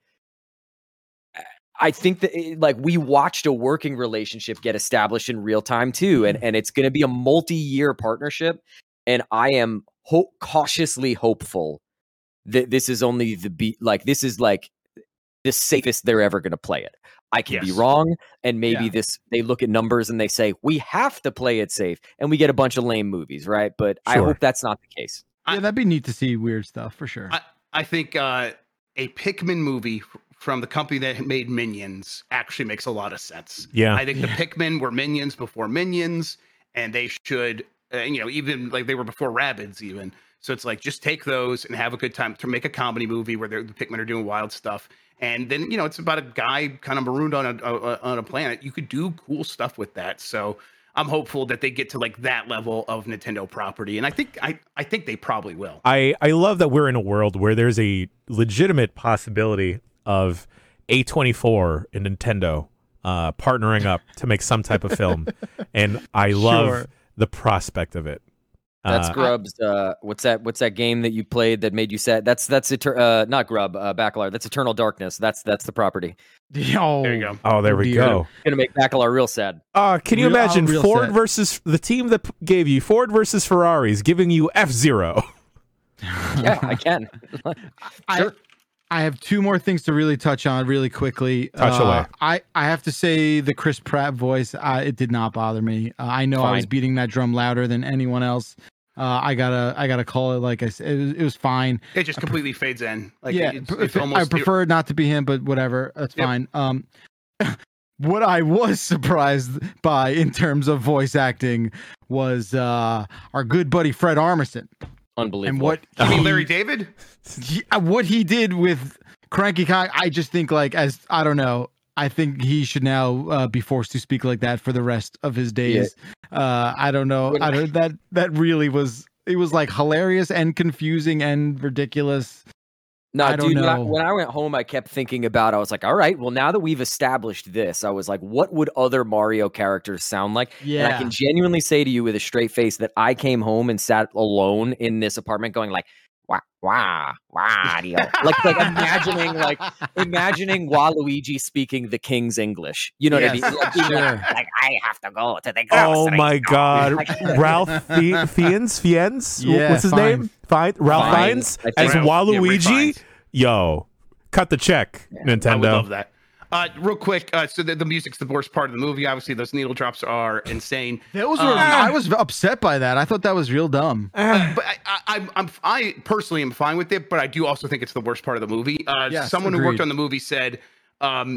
I think that like we watched a working relationship get established in real time too. And it's going to be a multi-year partnership. And I am cautiously hopeful that this is only this is like the safest they're ever going to play it. I can be wrong, and maybe they look at numbers and they say we have to play it safe, and we get a bunch of lame movies, right? But I hope that's not the case. Yeah, that'd be neat to see weird stuff for sure. I think a Pikmin movie from the company that made Minions actually makes a lot of sense. Yeah, I think the Pikmin were Minions before Minions, and they should, even like they were before Rabbids even. So it's like just take those and have a good time to make a comedy movie where the Pikmin are doing wild stuff. And then, it's about a guy kind of marooned on a planet. You could do cool stuff with that. So I'm hopeful that they get to like that level of Nintendo property. And I think they probably will. I love that we're in a world where there's a legitimate possibility of A24 and Nintendo partnering up to make some type of film. And I love the prospect of it. That's Grub's. What's that game that you played that made you sad? That's not Grub. Bacalar. That's Eternal Darkness. That's the property. Oh, there you go. Oh, there we go. Gonna make Bacalar real sad. Can you imagine Ford versus the team that gave you Ford versus Ferraris giving you F-Zero? Yeah, I can. Sure. I have two more things to really touch on really quickly. Touch away. I have to say the Chris Pratt voice, it did not bother me. I know I was beating that drum louder than anyone else. I gotta call it like I said. It was fine. It just completely fades in. Like it's almost, I prefer it not to be him, but whatever. That's fine. What I was surprised by in terms of voice acting was our good buddy Fred Armisen. Unbelievable. And you mean Larry David? What he did with Cranky Kong, I just think I don't know. I think he should now be forced to speak like that for the rest of his days. Yeah. I don't know. That really was. It was like hilarious and confusing and ridiculous. No, dude. When I went home, I kept thinking about. I was like, all right. Well, now that we've established this, I was like, what would other Mario characters sound like? Yeah. And I can genuinely say to you with a straight face that I came home and sat alone in this apartment, going like, wow, like imagining Waluigi speaking the King's English. You know what I mean? Like I have to go to the grocery. Oh my God, Ralph Fiennes? Yeah, what's his name? Ralph Fiennes as Waluigi. Yo, cut the check, Nintendo. I would love that. Real quick, so the music's the worst part of the movie. Obviously, those needle drops are insane. I was upset by that. I thought that was real dumb. But I personally am fine with it, but I do also think it's the worst part of the movie. Someone who worked on the movie said, like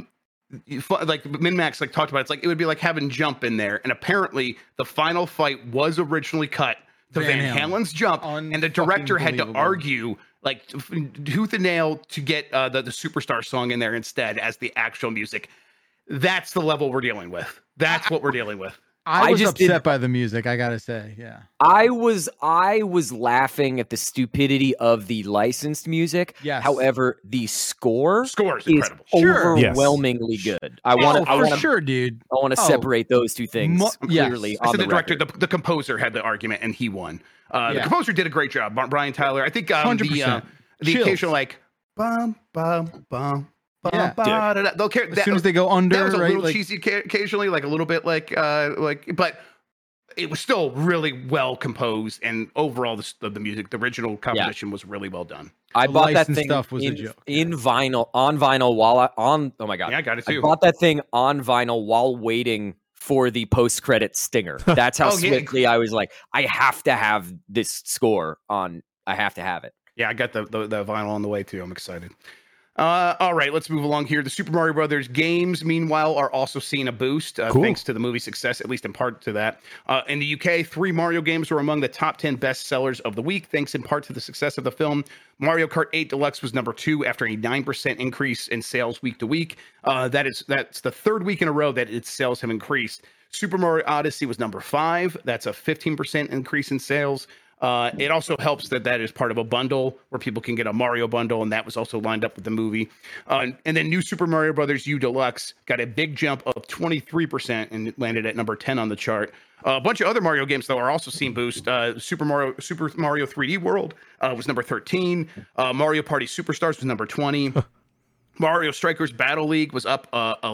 MinMax talked about, it's like it would be like having Jump in there, and apparently the final fight was originally cut to Van Halen's Jump, and the director had to argue tooth and nail to get the Superstar song in there instead as the actual music. That's the level we're dealing with. That's what we're dealing with. I was upset by the music, I gotta say. Yeah, I was laughing at the stupidity of the licensed music. Yes. However, the score is incredible. Overwhelmingly good. I want to, dude. I want to separate those two things clearly. I said the director, the composer had the argument, and he won. The composer did a great job. Brian Tyler. I think the occasional bum bum bum. They'll care as soon as they go under. That was a little cheesy occasionally, a little bit but it was still really well composed, and overall the music, the original composition was really well done. I bought that thing stuff was a joke. On vinyl while oh my God. Yeah, I got it too. I bought that thing on vinyl while waiting for the post-credit stinger. That's how swiftly I was like, I have to have this score on. I have to have it. Yeah, I got the vinyl on the way too. I'm excited. All right, let's move along here. The Super Mario Brothers games, meanwhile, are also seeing a boost thanks to the movie's success, at least in part to that. In the UK, 3 Mario games were among the top 10 best sellers of the week, thanks in part to the success of the film. Mario Kart 8 Deluxe was number 2 after a 9% increase in sales week to week. That's the third week in a row that its sales have increased. Super Mario Odyssey was number 5. That's a 15% increase in sales. It also helps that is part of a bundle where people can get a Mario bundle, and that was also lined up with the movie. And then New Super Mario Brothers U Deluxe got a big jump of 23% and it landed at number 10 on the chart. A bunch of other Mario games, though, are also seeing boost. Super Mario 3D World was number 13. Mario Party Superstars was number 20. Mario Strikers Battle League was up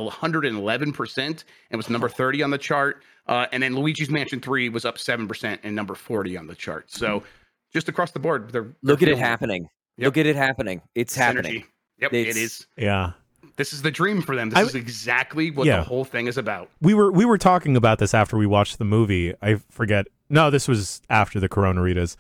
111% and was number 30 on the chart. And then Luigi's Mansion 3 was up 7% and number 40 on the chart. So just across the board, they're look at it happening. Yep. Look at it happening. It's happening. Yep, it is. Yeah. This is the dream for them. This is exactly what the whole thing is about. We were talking about this after we watched the movie. I forget. No, this was after the Coronaritas.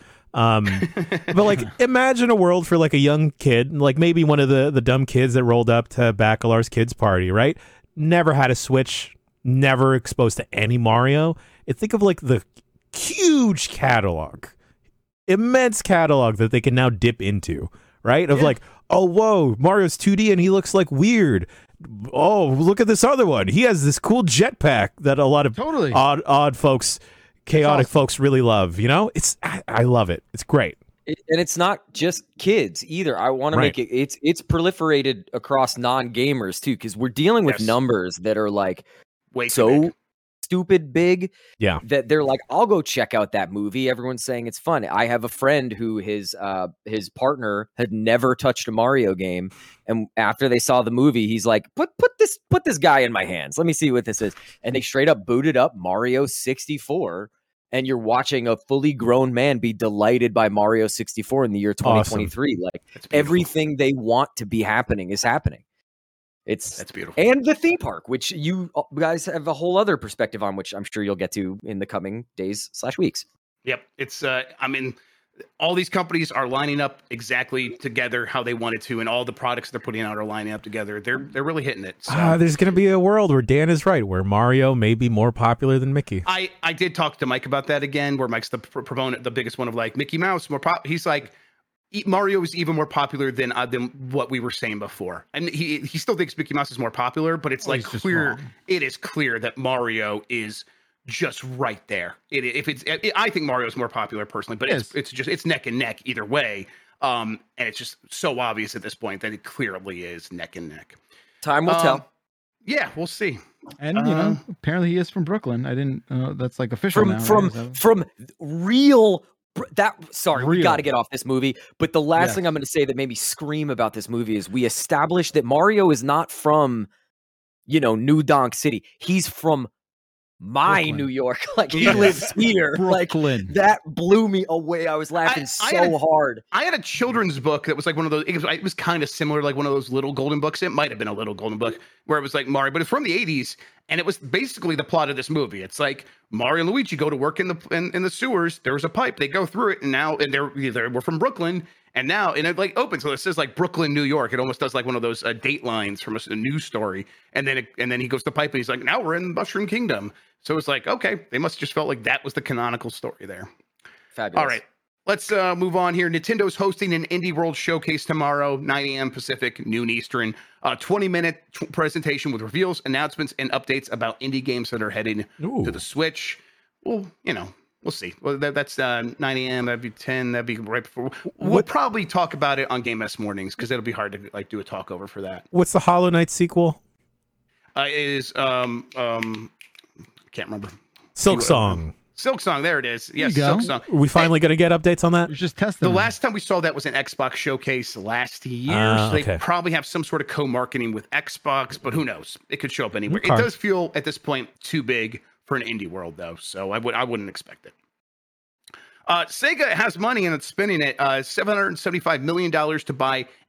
But like, imagine a world for like a young kid, like maybe one of the dumb kids that rolled up to Bacalar's kids party, right? Never had a Switch, never exposed to any Mario. And think of like the huge catalog, immense catalog that they can now dip into, right? Of like, oh, whoa, Mario's 2D and he looks like weird. Oh, look at this other one. He has this cool jetpack that a lot of odd folks, chaotic folks really love. You know, I love it. It's great. And it's not just kids either. I want to make it. It's proliferated across non-gamers too, because we're dealing with numbers that are like way so big. Stupid big. Yeah, that they're like, I'll go check out that movie. Everyone's saying it's fun. I have a friend who his partner had never touched a Mario game, and after they saw the movie, he's like, put this guy in my hands. Let me see what this is. And they straight up booted up Mario 64. And you're watching a fully grown man be delighted by Mario 64 in the year 2023. Awesome. Like everything they want to be happening is happening. That's beautiful. And the theme park, which you guys have a whole other perspective on, which I'm sure you'll get to in the coming days/weeks. Yep. It's, I mean, all these companies are lining up exactly together how they wanted to, and all the products they're putting out are lining up together. They're really hitting it. So. There's going to be a world where Dan is right, where Mario may be more popular than Mickey. I did talk to Mike about that again, where Mike's the proponent, the biggest one of like Mickey Mouse more he's like, Mario is even more popular than what we were saying before, and he still thinks Mickey Mouse is more popular, but it's like clear. It is clear that Mario is just right there. I think Mario is more popular personally, but it's neck and neck either way. And it's just so obvious at this point that it clearly is neck and neck. Time will tell. Yeah, we'll see. And you know, apparently he is from Brooklyn. I didn't. That's like official now. From real. We got to get off this movie. But the last thing I'm going to say that made me scream about this movie is we established that Mario is not from, New Donk City. He's from Brooklyn. New York. Like he lives here. Brooklyn. Like that blew me away. I was laughing hard. I had a children's book that was like one of those. It was kind of similar, like one of those little golden books. It might have been a little golden book where it was like Mario, but it's from the 80s, and it was basically the plot of this movie. It's like Mario and Luigi go to work in the sewers. There's a pipe. They go through it, and now we're from Brooklyn. And now, and it like opens, so it says like Brooklyn, New York. It almost does like one of those date lines from a news story. And then he goes to pipe, and he's like, now we're in Mushroom Kingdom. So it's like, okay, they must have just felt like that was the canonical story there. Fabulous. All right, let's move on here. Nintendo's hosting an Indie World Showcase tomorrow, 9 a.m. Pacific, noon Eastern. 20-minute presentation with reveals, announcements, and updates about indie games that are heading to the Switch. Well, we'll see. Well, that's 9 a.m. That'd be 10. That'd be right before. We'll probably talk about it on Game S mornings because it'll be hard to like do a talk over for that. What's the Hollow Knight sequel? It is can't remember. Silksong. Silksong, there it is. Yes, Silksong. Are we finally going to get updates on that? You're just testing. The last time we saw that was an Xbox showcase last year. So they probably have some sort of co-marketing with Xbox, but who knows? It could show up anywhere. Okay. It does feel at this point too big for an indie world, though, so I wouldn't expect it. Sega has money and it's spending it $775 million to buy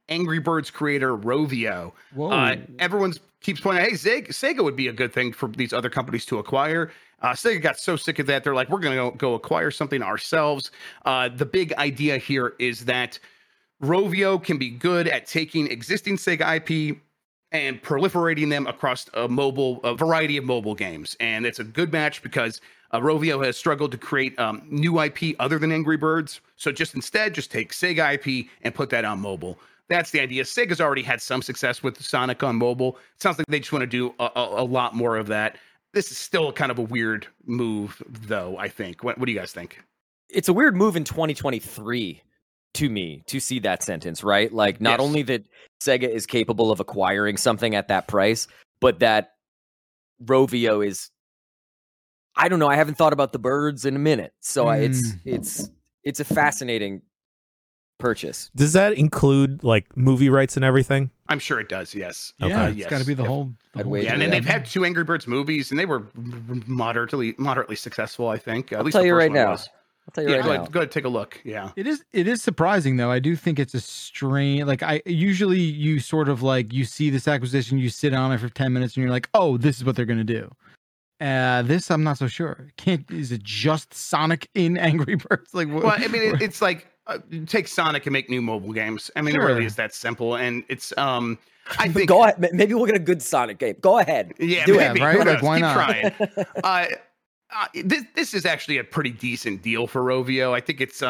Angry Birds creator Rovio. Everyone's keeps pointing out, hey, Sega would be a good thing for these other companies to acquire. Sega got so sick of that, they're like, we're going to go acquire something ourselves. The big idea here is that Rovio can be good at taking existing Sega IP and proliferating them across a variety of mobile games. And it's a good match because Rovio has struggled to create new IP other than Angry Birds. So just take Sega IP and put that on mobile. That's the idea. Sega's already had some success with Sonic on mobile. It sounds like they just want to do a lot more of that. This is still kind of a weird move, though, I think. What do you guys think? It's a weird move in 2023 to me to see that sentence, right? Like, not only that Sega is capable of acquiring something at that price, but that Rovio is, I don't know, I haven't thought about the birds in a minute. So it's a fascinating purchase. Does that include like movie rights and everything? I'm sure it does. Yes. Yeah, it's got to be the whole. Yeah, and then they've had 2 Angry Birds movies, and they were moderately successful. I think. I'll tell you right now. Go ahead, take a look. Yeah, it is surprising though. I do think it's a strange. Like usually you sort of like you see this acquisition, you sit on it for 10 minutes, and you're like, oh, this is what they're gonna do. This I'm not so sure. Is it just Sonic in Angry Birds? Like, well, I mean, it's like take Sonic and make new mobile games. I mean, It really is that simple, and it's I think. Go ahead. Maybe we'll get a good Sonic game. Go ahead. Yeah, do it. Right? Like, why not? Trying. This is actually a pretty decent deal for Rovio. I think it's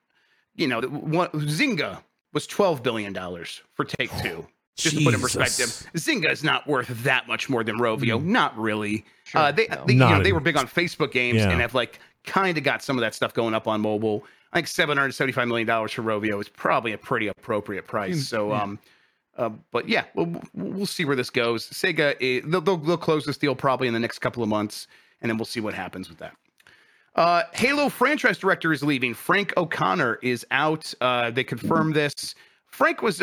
Zynga was $12 billion for Take-Two. Just to put in perspective, Zynga is not worth that much more than Rovio. Not really. Sure, they were big on Facebook games and have like kind of got some of that stuff going up on mobile. I think $775 million for Rovio is probably a pretty appropriate price. So, but yeah, we'll see where this goes. Sega, they'll close this deal probably in the next couple of months, and then we'll see what happens with that. Halo franchise director is leaving. Frank O'Connor is out. They confirmed this. Frank's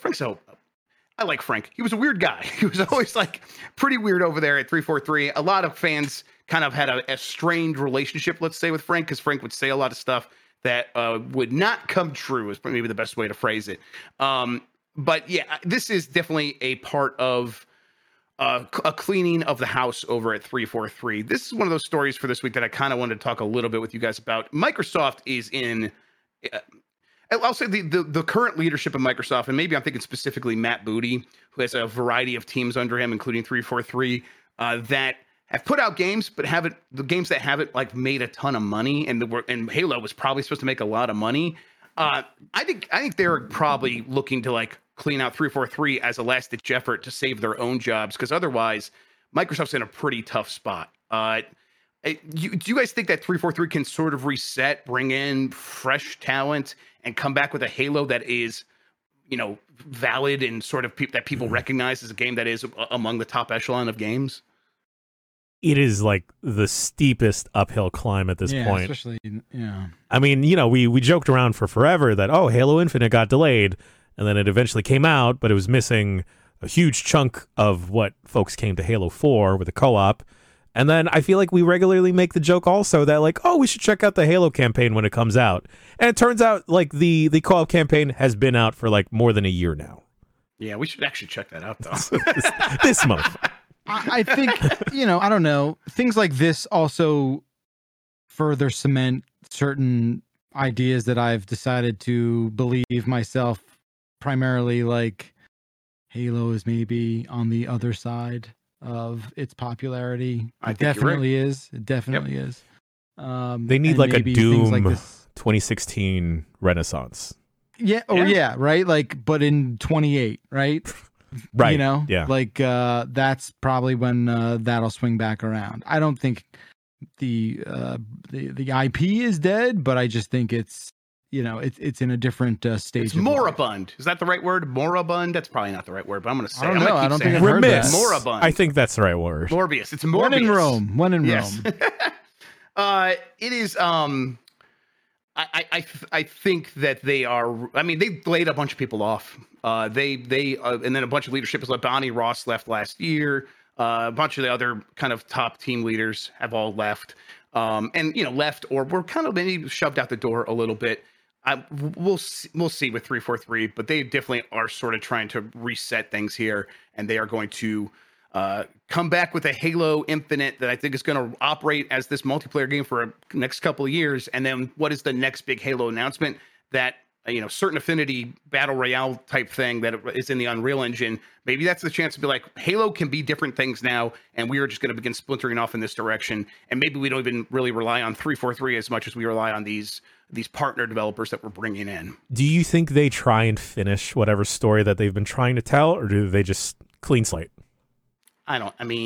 I like Frank. He was a weird guy. He was always like pretty weird over there at 343. A lot of fans kind of had a strained relationship, let's say, with Frank, because Frank would say a lot of stuff that would not come true, is maybe the best way to phrase it. But yeah, this is definitely a part of a cleaning of the house over at 343. This is one of those stories for this week that I kind of wanted to talk a little bit with you guys about. Microsoft is in... I'll say the current leadership of Microsoft, and maybe I'm thinking specifically Matt Booty, who has a variety of teams under him, including 343, that have put out games, but the games that haven't like made a ton of money, and Halo was probably supposed to make a lot of money. I think they're probably looking to like clean out 343 as a last-ditch effort to save their own jobs, because otherwise Microsoft's in a pretty tough spot. Do you guys think that 343 can sort of reset, bring in fresh talent, and come back with a Halo that is, valid and sort of that people recognize as a game that is among the top echelon of games? It is like the steepest uphill climb at this point. Especially, yeah. I mean, we joked around for forever that, Halo Infinite got delayed, and then it eventually came out, but it was missing a huge chunk of what folks came to Halo 4 with the co-op. And then I feel like we regularly make the joke also that like, we should check out the Halo campaign when it comes out. And it turns out like the co-op campaign has been out for like more than a year now. Yeah, we should actually check that out though. this month. I think, I don't know. Things like this also further cement certain ideas that I've decided to believe myself, primarily like Halo is maybe on the other side of its popularity. It definitely is. It definitely is. They need like a Doom like 2016 Renaissance. Yeah. Oh yeah. Right. Like, but in 28, right? Right. Yeah. Like that's probably when that'll swing back around. I don't think the IP is dead, but I just think it's it's in a different stage. It's moribund. Is that the right word? Moribund? That's probably not the right word, but I'm going to say. I don't think I've heard that. Moribund. I think that's the right word. Morbius. It's Morbius. When in yes. Rome. It is. I think that they are. I mean, they laid a bunch of people off. And then a bunch of leadership is like Bonnie Ross left last year. A bunch of the other kind of top team leaders have all left. Left or were kind of maybe shoved out the door a little bit. we'll see with 343, but they definitely are sort of trying to reset things here, and they are going to come back with a Halo Infinite that I think is going to operate as this multiplayer game for the next couple of years. And then what is the next big Halo announcement? That certain affinity battle royale type thing that is in the Unreal Engine. Maybe that's the chance to be like, Halo can be different things now, and we are just going to begin splintering off in this direction. And maybe we don't even really rely on 343 as much as we rely on these partner developers that we're bringing in. Do you think they try and finish whatever story that they've been trying to tell, or do they just clean slate? I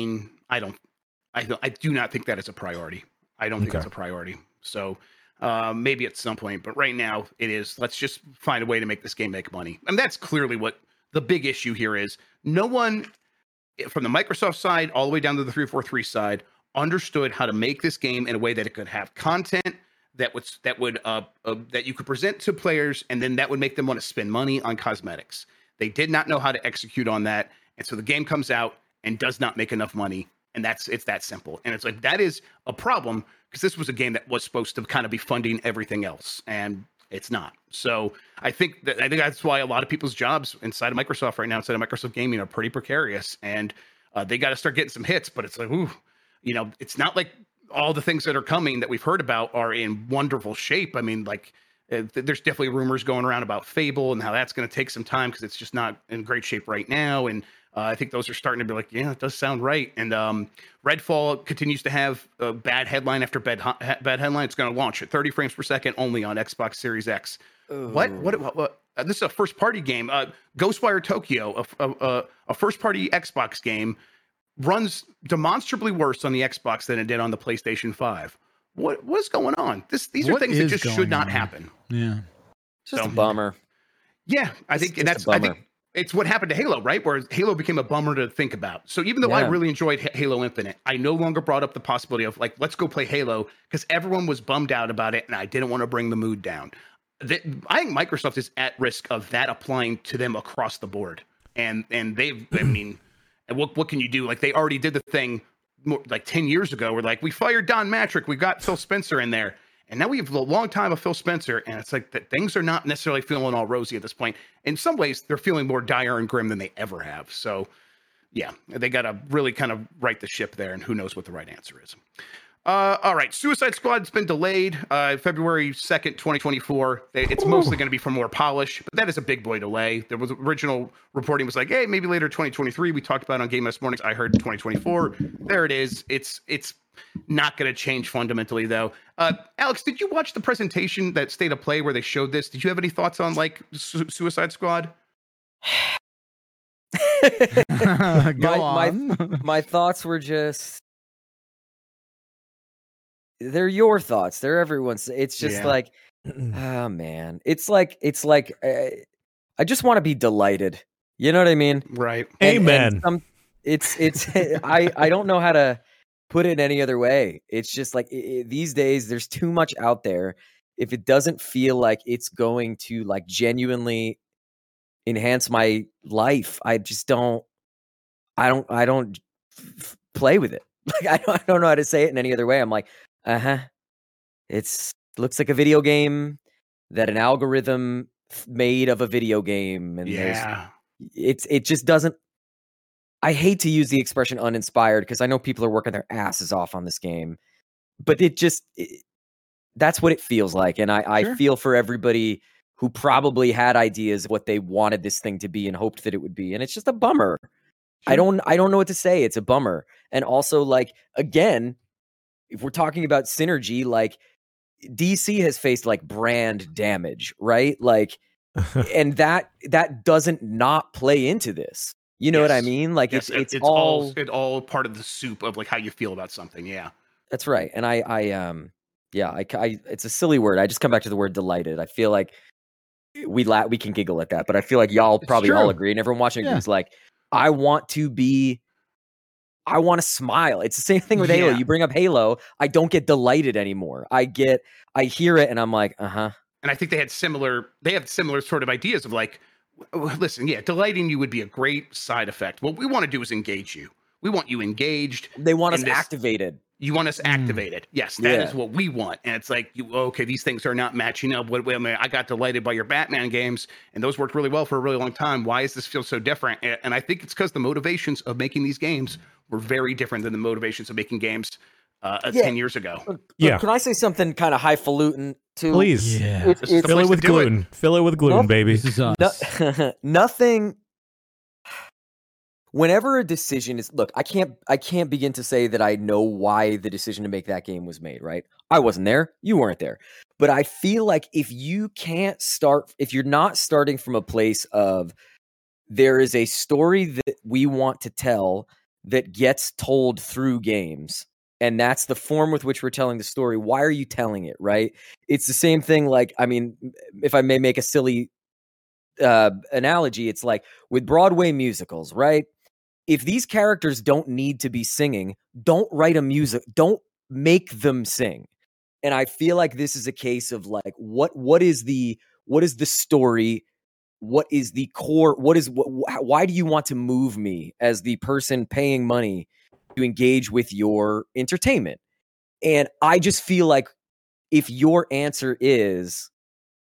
do not think that is a priority. I don't think it's a priority. So maybe at some point, but right now it is, let's just find a way to make this game make money. And that's clearly what the big issue here is. No one from the Microsoft side all the way down to the 343 side understood how to make this game in a way that it could have content that you could present to players, and then that would make them want to spend money on cosmetics. They did not know how to execute on that. And so the game comes out and does not make enough money. And it's that simple. And it's like, that is a problem, because this was a game that was supposed to kind of be funding everything else, and it's not. So I think that's why a lot of people's jobs inside of Microsoft right now, inside of Microsoft Gaming, are pretty precarious, and they got to start getting some hits. But it's like, it's not like all the things that are coming that we've heard about are in wonderful shape. I mean, like, there's definitely rumors going around about Fable and how that's going to take some time because it's just not in great shape right now. And I think those are starting to be like, yeah, it does sound right. And Redfall continues to have a bad headline after bad headline. It's going to launch at 30 frames per second only on Xbox Series X. Ooh. What? This is a first party game. Ghostwire Tokyo, a first party Xbox game, runs demonstrably worse on the Xbox than it did on the PlayStation 5. What's going on? These are things that just should not happen. Yeah. It's just a bummer. Yeah, I think it's what happened to Halo, right? Where Halo became a bummer to think about. So even though I really enjoyed Halo Infinite, I no longer brought up the possibility of like, let's go play Halo, because everyone was bummed out about it, and I didn't want to bring the mood down. I think Microsoft is at risk of that applying to them across the board. And they've, I mean, and what can you do? Like, they already did the thing more, like 10 years ago, where like, we fired Don Matrick, we got Phil Spencer in there. And now we have a long time of Phil Spencer, and it's like that things are not necessarily feeling all rosy at this point. In some ways, they're feeling more dire and grim than they ever have. So, yeah, they got to really kind of right the ship there, and who knows what the right answer is. All right, Suicide Squad's been delayed, February 2nd, 2024. It's mostly going to be for more polish, but that is a big boy delay. There was original reporting was like, hey, maybe later 2023. We talked about it on Game S Mornings. I heard 2024. There it is. It's not going to change fundamentally, though. Alex, did you watch the presentation, that State of Play, where they showed this? Did you have any thoughts on like Suicide Squad? My thoughts were just, they're your thoughts. They're everyone's. It's just like, oh man, it's like I just want to be delighted. You know what I mean? Right. Amen. I don't know how to put it any other way. It's just like these days there's too much out there. If it doesn't feel like it's going to like genuinely enhance my life, I just don't play with it. Like I don't know how to say it in any other way. I'm like, it's looks like a video game that an algorithm made of a video game, and it just doesn't. I hate to use the expression uninspired, because I know people are working their asses off on this game, but that's what it feels like. And I feel for everybody who probably had ideas of what they wanted this thing to be and hoped that it would be. And it's just a bummer. Sure. I don't know what to say. It's a bummer. And also, like, again, if we're talking about synergy, like DC has faced like brand damage, right? Like, and that doesn't not play into this. You know what I mean? Like it's all part of the soup of like how you feel about something. Yeah, that's right. And I it's a silly word. I just come back to the word delighted. I feel like we can giggle at that, but I feel like y'all probably all agree. And everyone watching is like, I want to smile. It's the same thing with Halo. You bring up Halo, I don't get delighted anymore. I hear it and I'm like, And I think they have similar sort of ideas of like, listen, delighting you would be a great side effect. What we want to do is engage you. We want you engaged. They want us activated. You want us activated. Yes, that is what we want. And it's like, okay, these things are not matching up. Wait a minute, I got delighted by your Batman games, and those worked really well for a really long time. Why does this feel so different? And I think it's because the motivations of making these games were very different than the motivations of making games 10 years ago. Yeah. Can I say something kind of highfalutin too? Please. Yeah. Fill it with gluten. Fill it with gluten, baby. This is us. Nothing. Whenever a decision is, look, I can't begin to say that I know why the decision to make that game was made, right? I wasn't there. You weren't there. But I feel like if you're not starting from a place of there is a story that we want to tell that gets told through games, and that's the form with which we're telling the story, why are you telling it, right? It's the same thing, like, I mean, if I may make a silly analogy, it's like with Broadway musicals, right? If these characters don't need to be singing, don't write a music, don't make them sing. And I feel like this is a case of like, what is the story? What is the core? Why do you want to move me as the person paying money to engage with your entertainment? And I just feel like if your answer is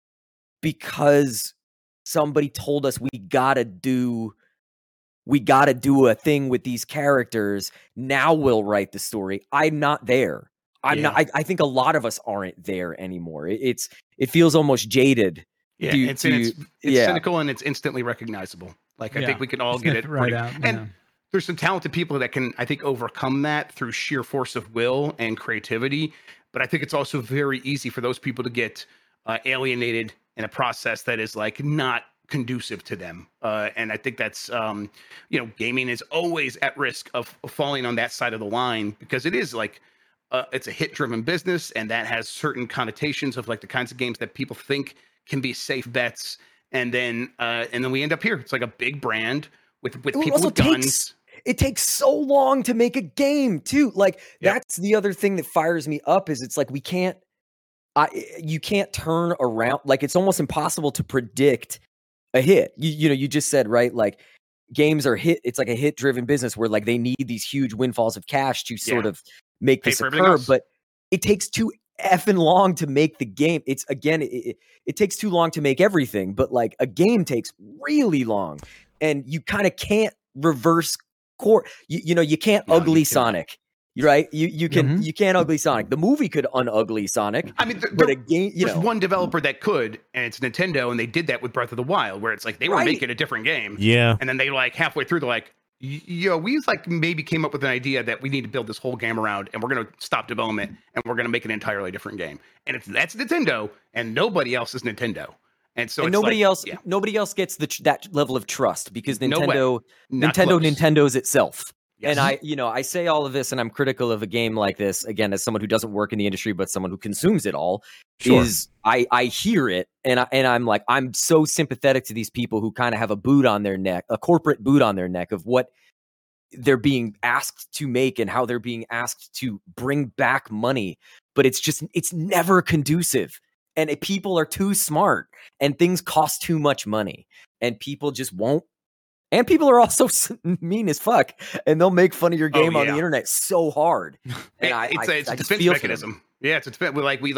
because somebody told us we gotta do a thing with these characters, now we'll write the story. I'm not there. I'm not. I think a lot of us aren't there anymore. It feels almost jaded. Yeah, it's cynical and it's instantly recognizable. Like I think we can all get it right out. And there's some talented people that can, I think, overcome that through sheer force of will and creativity. But I think it's also very easy for those people to get alienated in a process that is like not conducive to them. And I think that's, gaming is always at risk of falling on that side of the line because it is like, it's a hit driven business and that has certain connotations of like the kinds of games that people think can be safe bets. And then we end up here. It's like a big brand with people with guns. It takes so long to make a game too. Like that's the other thing that fires me up is it's like, you can't turn around. Like it's almost impossible to predict a hit. You just said, right? Like games are hit. It's like a hit driven business where like they need these huge windfalls of cash to sort of make this occur, but it takes too effing long to make the game. It's again, it takes too long to make everything, but like a game takes really long and you kind of can't reverse core. You can't ugly Sonic. Right? You can't ugly Sonic. The movie could unugly Sonic. I mean, but a game, there's one developer that could, and it's Nintendo, and they did that with Breath of the Wild, where it's like they were making a different game. Yeah. And then they like halfway through, they're like, we like maybe came up with an idea that we need to build this whole game around, and we're gonna stop development and we're gonna make an entirely different game. And that's Nintendo, and nobody else is Nintendo. And so nobody else gets that level of trust because Nintendo's itself. Yes. And I say all of this and I'm critical of a game like this, again, as someone who doesn't work in the industry, but someone who consumes it all, is I hear it and I'm like, I'm so sympathetic to these people who kind of have a corporate boot on their neck of what they're being asked to make and how they're being asked to bring back money. But it's never conducive. And people are too smart and things cost too much money and people just won't. And people are also mean as fuck, and they'll make fun of your game on the internet so hard. And it's a defense mechanism. Yeah, it's a defense.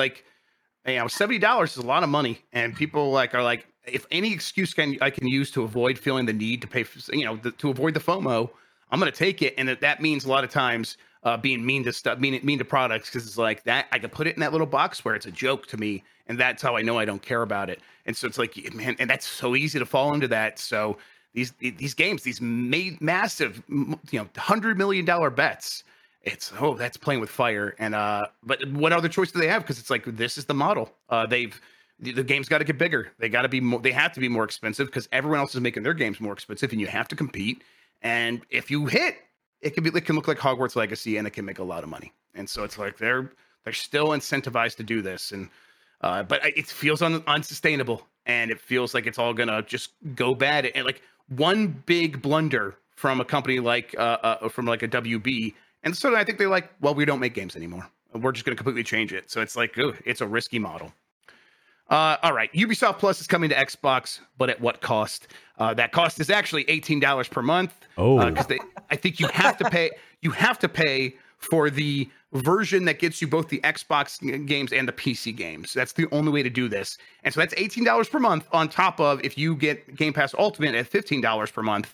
$70 is a lot of money, and people are like, if any excuse I can use to avoid feeling the need to pay, to avoid the FOMO, I'm going to take it. And that means a lot of times being mean to stuff, mean to products, because it's like that I can put it in that little box where it's a joke to me, and that's how I know I don't care about it. And so it's like, man, and that's so easy to fall into that. So. These games, these massive, $100 million bets. That's playing with fire. And but what other choice do they have? Because it's like this is the model. The game's got to get bigger. They got to be more. They have to be more expensive because everyone else is making their games more expensive, and you have to compete. And if you hit, it can look like Hogwarts Legacy, and it can make a lot of money. And so it's like they're still incentivized to do this. And but it feels unsustainable, and it feels like it's all gonna just go bad. And like. One big blunder from a company like a WB, and so I think they're like, well, we don't make games anymore. We're just going to completely change it. So it's like, it's a risky model. All right, Ubisoft Plus is coming to Xbox, but at what cost? That cost is actually $18 per month. Oh, because I think you have to pay. You have to pay for the version that gets you both the Xbox games and the PC games. That's the only way to do this. And so that's $18 per month on top of if you get Game Pass Ultimate at $15 per month.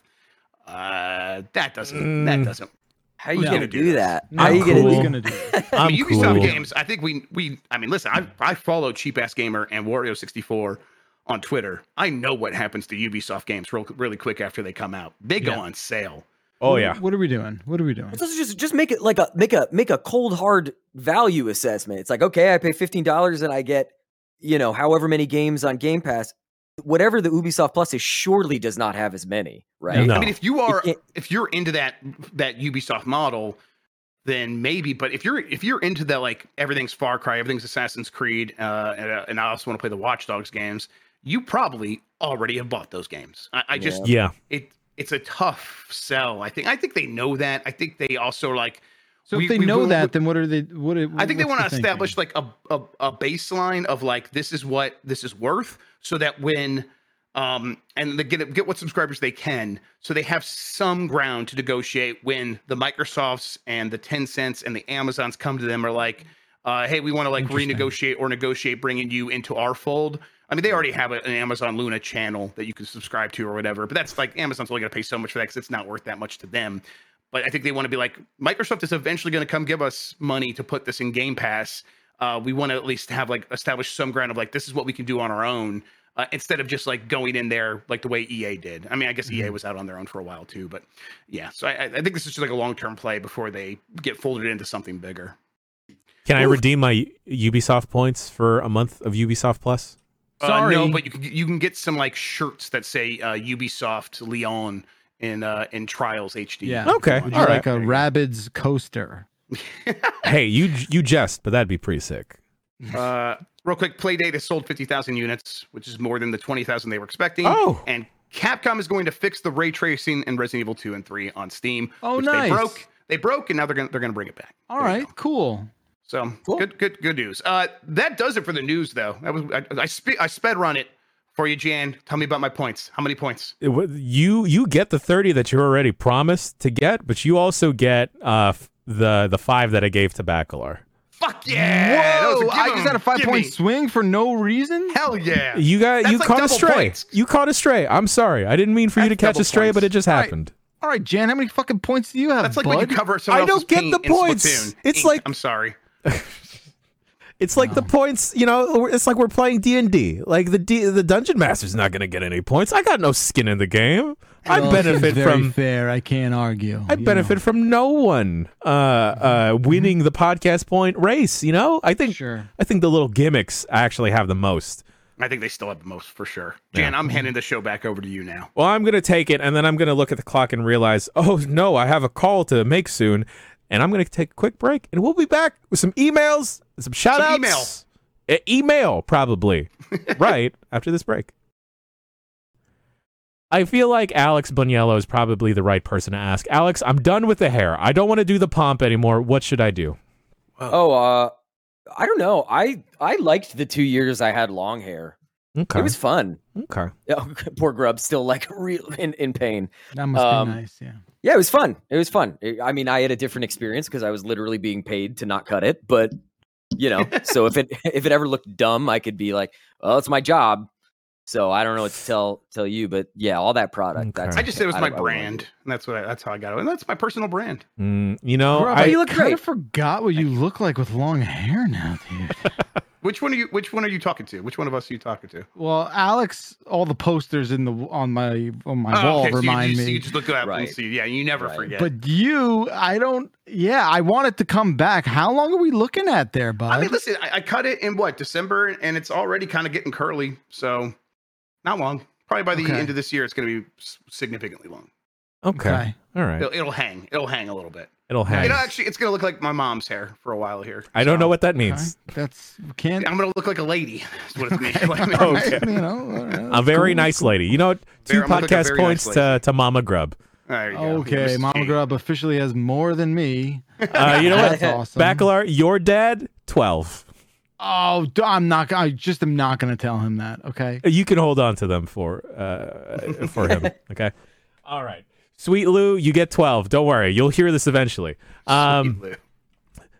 That doesn't. How are you gonna do that? No, How are you gonna do that? I mean, Ubisoft games, I think I mean, listen, I follow Cheap Ass Gamer and Wario64 on Twitter. I know what happens to Ubisoft games really quick after they come out. They go on sale. Oh yeah. What are we doing? Let's just make it like make a cold hard value assessment. It's like, okay, I pay $15 and I get, however many games on Game Pass. Whatever the Ubisoft Plus is surely does not have as many, right? No. I mean, if you're into that Ubisoft model, then maybe. But if you're into that, like everything's Far Cry, everything's Assassin's Creed, and I also want to play the Watch Dogs games, you probably already have bought those games. It's a tough sell. I think they know that. I think they also like. So if they know that, then what are they? I think they want to establish like a baseline of like this is what this is worth, so that when and they get what subscribers they can, so they have some ground to negotiate when the Microsofts and the Tencents and the Amazons come to them are like, hey, we want to like renegotiate or negotiate bringing you into our fold. I mean, they already have an Amazon Luna channel that you can subscribe to or whatever, but that's like Amazon's only going to pay so much for that because it's not worth that much to them. But I think they want to be like, Microsoft is eventually going to come give us money to put this in Game Pass. We want to at least have like establish some ground of like, this is what we can do on our own instead of just like going in there like the way EA did. I mean, I guess EA was out on their own for a while too, but yeah. So I think this is just like a long-term play before they get folded into something bigger. Can I redeem my Ubisoft points for a month of Ubisoft Plus? Sorry. No, but you can get some like shirts that say Ubisoft Lyon in Trials HD. Yeah. Okay. Would you All like right. a Rabbids coaster? Hey, you jest, but that'd be pretty sick. Real quick, Playdate has sold 50,000 units, which is more than the 20,000 they were expecting. Oh. And Capcom is going to fix the ray tracing in Resident Evil 2 and 3 on Steam. Oh, which nice. They broke, and now they're gonna bring it back. All right, cool. So Cool. good news. That does it for the news, though. I sped run it for you, Jan. Tell me about my points. How many points? You get the 30 that you already promised to get, but you also get the 5 that I gave to Bacalar. Fuck yeah! Whoa! I just had a 5-point swing for no reason. Hell yeah! You That's like caught a double stray. points. You caught a stray. I'm sorry. I didn't mean for you to That's catch a double stray, points. but it just happened. All right, Jan, how many fucking points do you have? That's like bud? when you cover someone I don't else's get paint the in points. Splatoon. It's Ink. like- I'm sorry. It's like the points, it's like we're playing D&D. Like the Dungeon Master's not going to get any points. I got no skin in the game. I Well, benefit very from fair. I can't argue. I benefit from no one winning the podcast point race, I think Sure. I think the little gimmicks actually have the most. I think they still have the most for sure. Jan, I'm handing the show back over to you now. Well, I'm going to take it and then I'm going to look at the clock and realize, "Oh no, I have a call to make soon." And I'm going to take a quick break and we'll be back with some emails and some shout outs. email. Email, probably. Right after this break. I feel like Alex Boniello is probably the right person to ask. Alex, I'm done with the hair. I don't want to do the pomp anymore. What should I do? Oh, I don't know. I liked the 2 years I had long hair. Okay. It was fun. Okay. Oh, poor Grub, still like real in pain. That must be nice. Yeah. Yeah, it was fun. It was fun. I mean, I had a different experience because I was literally being paid to not cut it. But so if it ever looked dumb, I could be like, "Well, it's my job." So I don't know what to tell you, but yeah, all that product. Okay. I just said it was my don't- brand, and that's how I got it. And that's my personal brand. Bro, you I look kind great. of forgot what you look like with long hair now, dude. Which one are you talking to? Which one of us are you talking to? Well, Alex, all the posters on my wall okay, so remind you me. just look at Right. and see. Yeah, you never Right. forget. But you, I don't. Yeah, I want it to come back. How long are we looking at there, bud? I mean, listen, I cut it in December, and it's already kind of getting curly. So not long. Probably by the Okay. end of this year, it's going to be significantly long. Okay. All right. It'll hang. It'll hang a little bit. It'll hang. Actually, it's going to look like my mom's hair for a while here. I don't know So, what that Okay, means. that's can't. I'm going to look like a lady. That's what it means. Okay. You know, A very nice lady. You know what? 2 I'm gonna look a podcast very points nice lady. to Mama Grub. There you go. Okay, Mrs. Mama G. Grub officially has more than me. You know what? That's awesome. Bacalar, your dad, 12. Oh, I'm not. I just am not going to tell him that. Okay. You can hold on to them for him. Okay. All right. Sweet Lou, you get 12. Don't worry. You'll hear this eventually. Sweet Lou.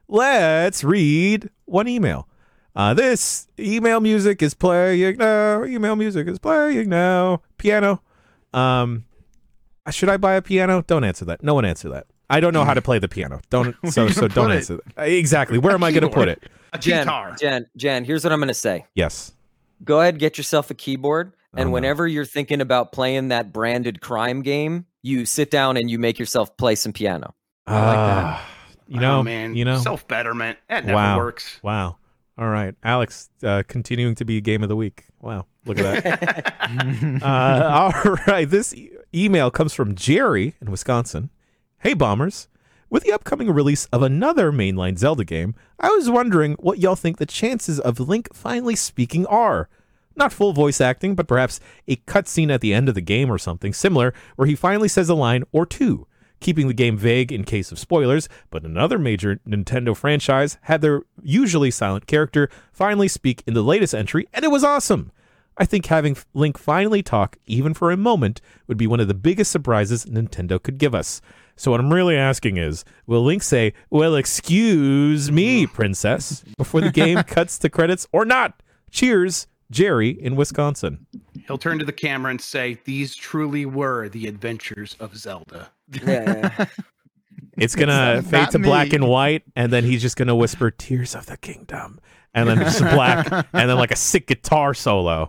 let's read one email. This email music is playing now. Email music is playing now. Piano. Should I buy a piano? Don't answer that. No one answer that. I don't know how to play the piano. Don't answer that. Exactly. Where am I going to put it? A guitar. Jen, here's what I'm going to say. Yes. Go ahead, get yourself a keyboard, and whenever you're thinking about playing that branded crime game, you sit down and you make yourself play some piano. I like that. Self-betterment. That never works. Wow. All right. Alex, continuing to be game of the week. Wow. Look at that. All right. This email comes from Jerry in Wisconsin. Hey, Bombers. With the upcoming release of another mainline Zelda game, I was wondering what y'all think the chances of Link finally speaking are. Not full voice acting, but perhaps a cutscene at the end of the game or something similar where he finally says a line or two. Keeping the game vague in case of spoilers, but another major Nintendo franchise had their usually silent character finally speak in the latest entry, and it was awesome. I think having Link finally talk, even for a moment, would be one of the biggest surprises Nintendo could give us. So what I'm really asking is, will Link say, well, excuse me, princess, before the game cuts to credits or not? Cheers, Jerry in Wisconsin. He'll turn to the camera and say, these truly were the adventures of Zelda. Yeah. It's going to fade to black and white, and then he's just going to whisper, Tears of the Kingdom. And then just black, and then like a sick guitar solo.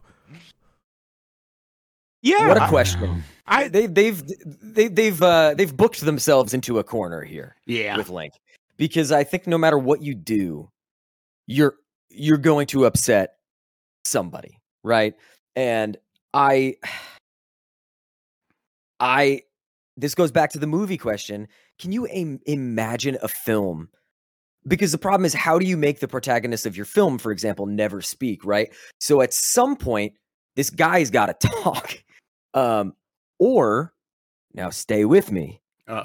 Yeah. What a question. They've booked themselves into a corner here. Yeah. With Link, because I think no matter what you do, you're going to upset somebody, right? And this goes back to the movie question. Can you imagine a film? Because the problem is, how do you make the protagonist of your film, for example, never speak, right? So at some point, this guy's got to talk. Or, now stay with me,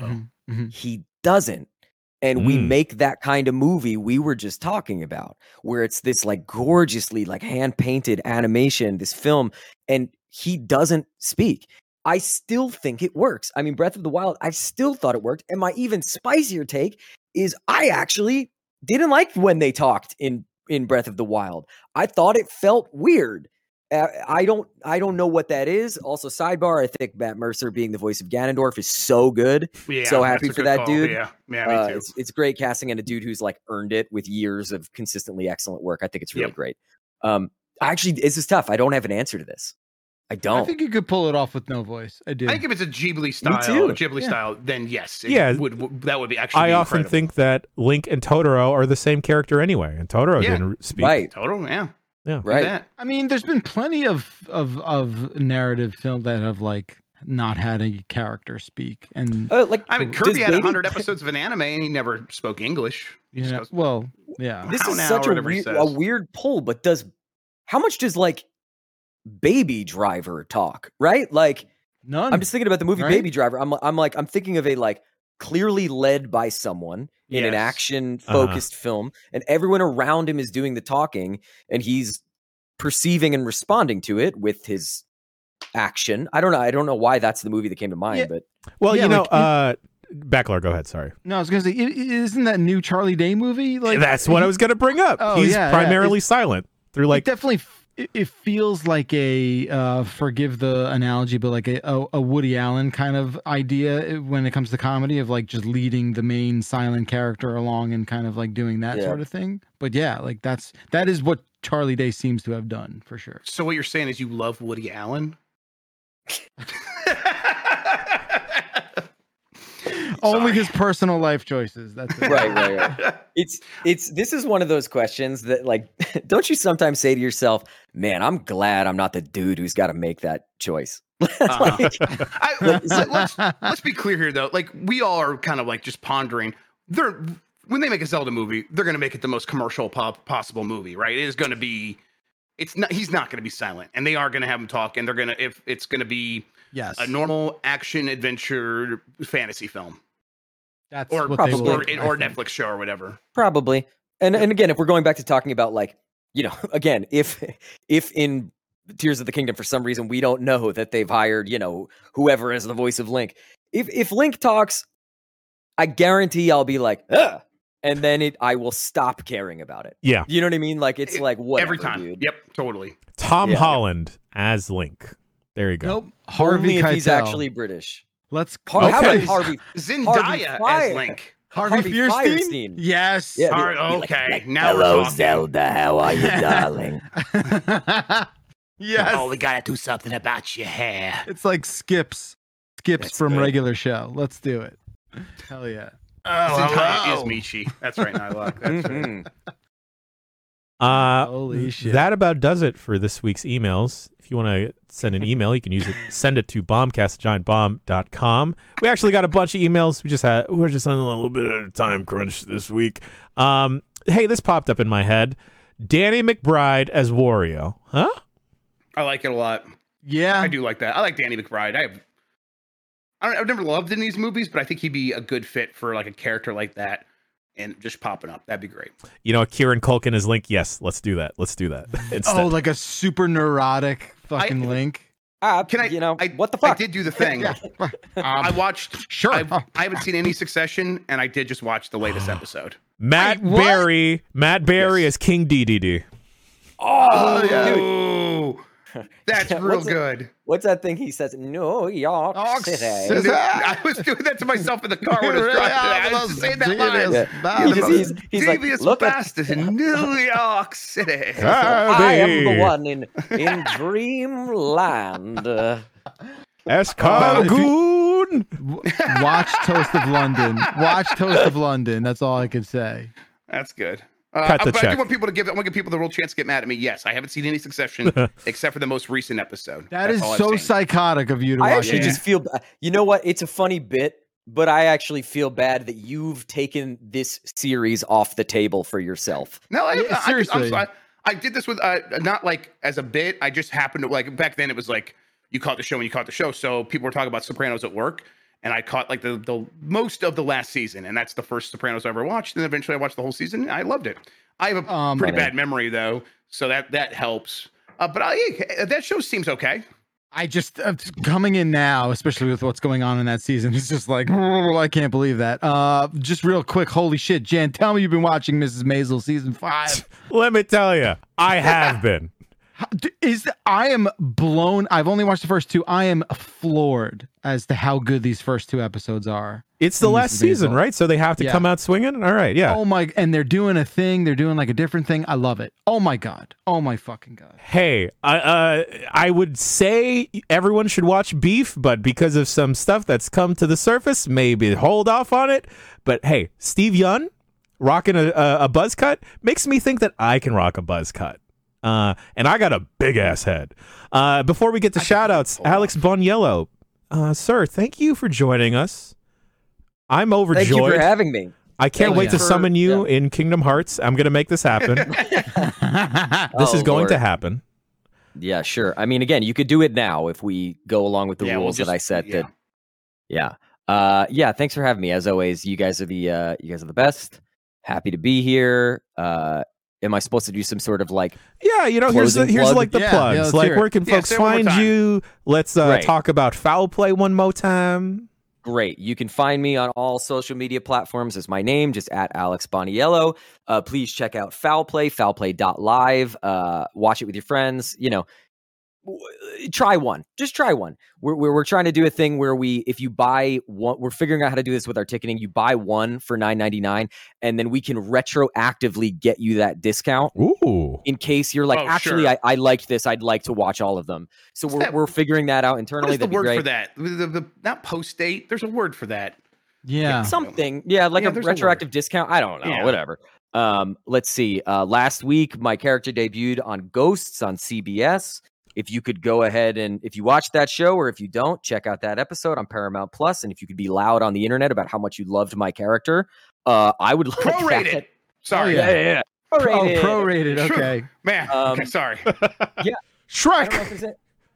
he doesn't. And we make that kind of movie we were just talking about, where it's this like gorgeously like hand-painted animation, this film, and he doesn't speak. I still think it works. I mean, Breath of the Wild, I still thought it worked. And my even spicier take is I actually didn't like when they talked in Breath of the Wild. I thought it felt weird. I don't know what that is. Also, sidebar, I think Matt Mercer being the voice of Ganondorf is so good. Yeah, so happy for that dude. Yeah, me too. It's great casting and a dude who's like earned it with years of consistently excellent work. I think it's really great. Actually, this is tough. I don't have an answer to this. I don't. I think you could pull it off with no voice. I do. I think if it's a Ghibli style, then yes. That would be actually. I often think that Link and Totoro are the same character anyway, and Totoro didn't speak. Right. Totoro, yeah, right. I mean, there's been plenty of narrative films that have like not had a character speak, and Kirby had 100 episodes of an anime and he never spoke English. Yeah, this is such a weird pull, but how much does like Baby Driver talk? Right, like none. I'm just thinking about the movie Baby Driver. I'm thinking of a like clearly led by someone in an action focused film, and everyone around him is doing the talking, and he's perceiving and responding to it with his action. I don't know why that's the movie that came to mind, but Backlar, go ahead. Sorry. No, I was gonna say, isn't that new Charlie Day movie? Like that's what I was gonna bring up. He's primarily silent through like definitely. It feels like a forgive the analogy, but like a Woody Allen kind of idea when it comes to comedy of like just leading the main silent character along and kind of like doing that sort of thing. But yeah, like that is what Charlie Day seems to have done for sure. So what you're saying is you love Woody Allen? Only his personal life choices. That's it. Right. This is one of those questions that like, don't you sometimes say to yourself, man, I'm glad I'm not the dude who's got to make that choice. Let's be clear here though. Like we all are kind of like just pondering when they make a Zelda movie, they're going to make it the most commercial possible movie, right? It is going to be, he's not going to be silent, and they are going to have him talk, and if it's going to be a normal action adventure fantasy film. That's or Netflix show or whatever. Probably. And again, if we're going back to talking about like, again, if in Tears of the Kingdom for some reason we don't know that they've hired, whoever as the voice of Link. If Link talks, I guarantee I'll be like, and then I will stop caring about it. Yeah. You know what I mean? Like it's like whatever, every time. dude. Yep, totally. Tom Holland as Link. There you go. Nope. Harvey Only if Keitel. he's actually British. Let's How about Okay. Harvey? Zendaya as Link. Harvey Fierstein? Yes. Yeah. All right, okay, now we're Hello, talking. Zelda. How are you, darling? Yes. Oh, we gotta do something about your hair. It's like Skips That's from good. regular show. Let's do it. Hell yeah. Oh, Zendaya is Michi. That's right, Nyla. That's right. Holy shit. That about does it for this week's emails. If you want to send an email, you can use it. Send it to bombcast@giantbomb.com. We actually got a bunch of emails. We're just on a little bit of a time crunch this week. Hey, this popped up in my head. Danny McBride as Wario. Huh? I like it a lot. Yeah. I do like that. I like Danny McBride. I've never loved in these movies, but I think he'd be a good fit for like a character like that and just popping up. That'd be great. You know, Kieran Culkin as Link. Yes, let's do that. Let's do that. Instead. Oh, like a super neurotic fucking Link. Can I? What the fuck? I did do the thing. I watched. Sure. I haven't seen any Succession, and I did just watch the latest episode. Matt What? Berry Yes. as King DDD. Oh, that's real What's good. What's that thing he says? New York City. City. I was doing that to myself in the car when I was driving. I was saying that line. Yeah. He's like, Devious look at bastards in New York City. I am the one in Dreamland. Escargoon. Watch Toast of London. Watch Toast of London. That's all I can say. That's good. Cut the but I check. do want people to I want to give people the real chance to get mad at me. Yes, I haven't seen any Succession except for the most recent episode. That That's is all I've so seen. psychotic of you to I watch actually it. just feel, you know what? It's a funny bit, but I actually feel bad that you've taken this series off the table for yourself. No, Yeah, seriously. I did this with not like as a bit. I just happened to like back then. It was like you caught the show when you caught the show. So people were talking about Sopranos at work, and I caught like the most of the last season, and that's the first Sopranos I ever watched. And eventually, I watched the whole season. I loved it. I have a pretty bad memory though, so that helps. But that show seems okay. I just coming in now, especially with what's going on in that season, it's just like I can't believe that. Just real quick, holy shit, Jan, tell me you've been watching Mrs. Maisel season 5. Let me tell you, I have been. I am blown. I've only watched the first 2. I am floored as to how good these first 2 episodes are. It's the last season, right? So they have to come out swinging. All right, yeah. Oh my! And they're doing a thing. They're doing like a different thing. I love it. Oh my god. Oh my fucking god. Hey, I would say everyone should watch Beef, but because of some stuff that's come to the surface, maybe hold off on it. But hey, Steve Yeun rocking a buzz cut makes me think that I can rock a buzz cut. And I got a big ass head. Before we get to shout outs, Alex Boniello, sir, thank you for joining us. I'm overjoyed. Thank you for having me. I can't wait to summon you in Kingdom Hearts. I'm going to make this happen. This is going to happen. Yeah, sure. I mean, again, you could do it now if we go along with the rules we'll that I set. Yeah. Yeah. Thanks for having me. As always, you guys are the best. Happy to be here. Am I supposed to do some sort of like? Yeah, here's plug? like the plugs. Like, where can folks find you? Let's talk about Foul Play one more time. Great. You can find me on all social media platforms as my name, just at Alex Boniello. Please check out Foul Play, foulplay.live. Watch it with your friends. Try one. Just try one. We're trying to do a thing where if you buy one, we're figuring out how to do this with our ticketing. You buy one for $9.99, and then we can retroactively get you that discount. Ooh. In case you're like, actually, sure. I liked this. I'd like to watch all of them. So we're figuring that out internally. What's the word for that? The not post date. There's a word for that. Yeah. Something. Yeah, like a retroactive discount. I don't know. Yeah. Whatever. Let's see. Last week, my character debuted on Ghosts on CBS. If you could go ahead and if you watch that show, or if you don't, check out that episode on Paramount Plus. And if you could be loud on the internet about how much you loved my character, I would like prorated. That. Sorry. Yeah. Prorated. Okay. Man. Okay, sorry. Yeah. Shrek.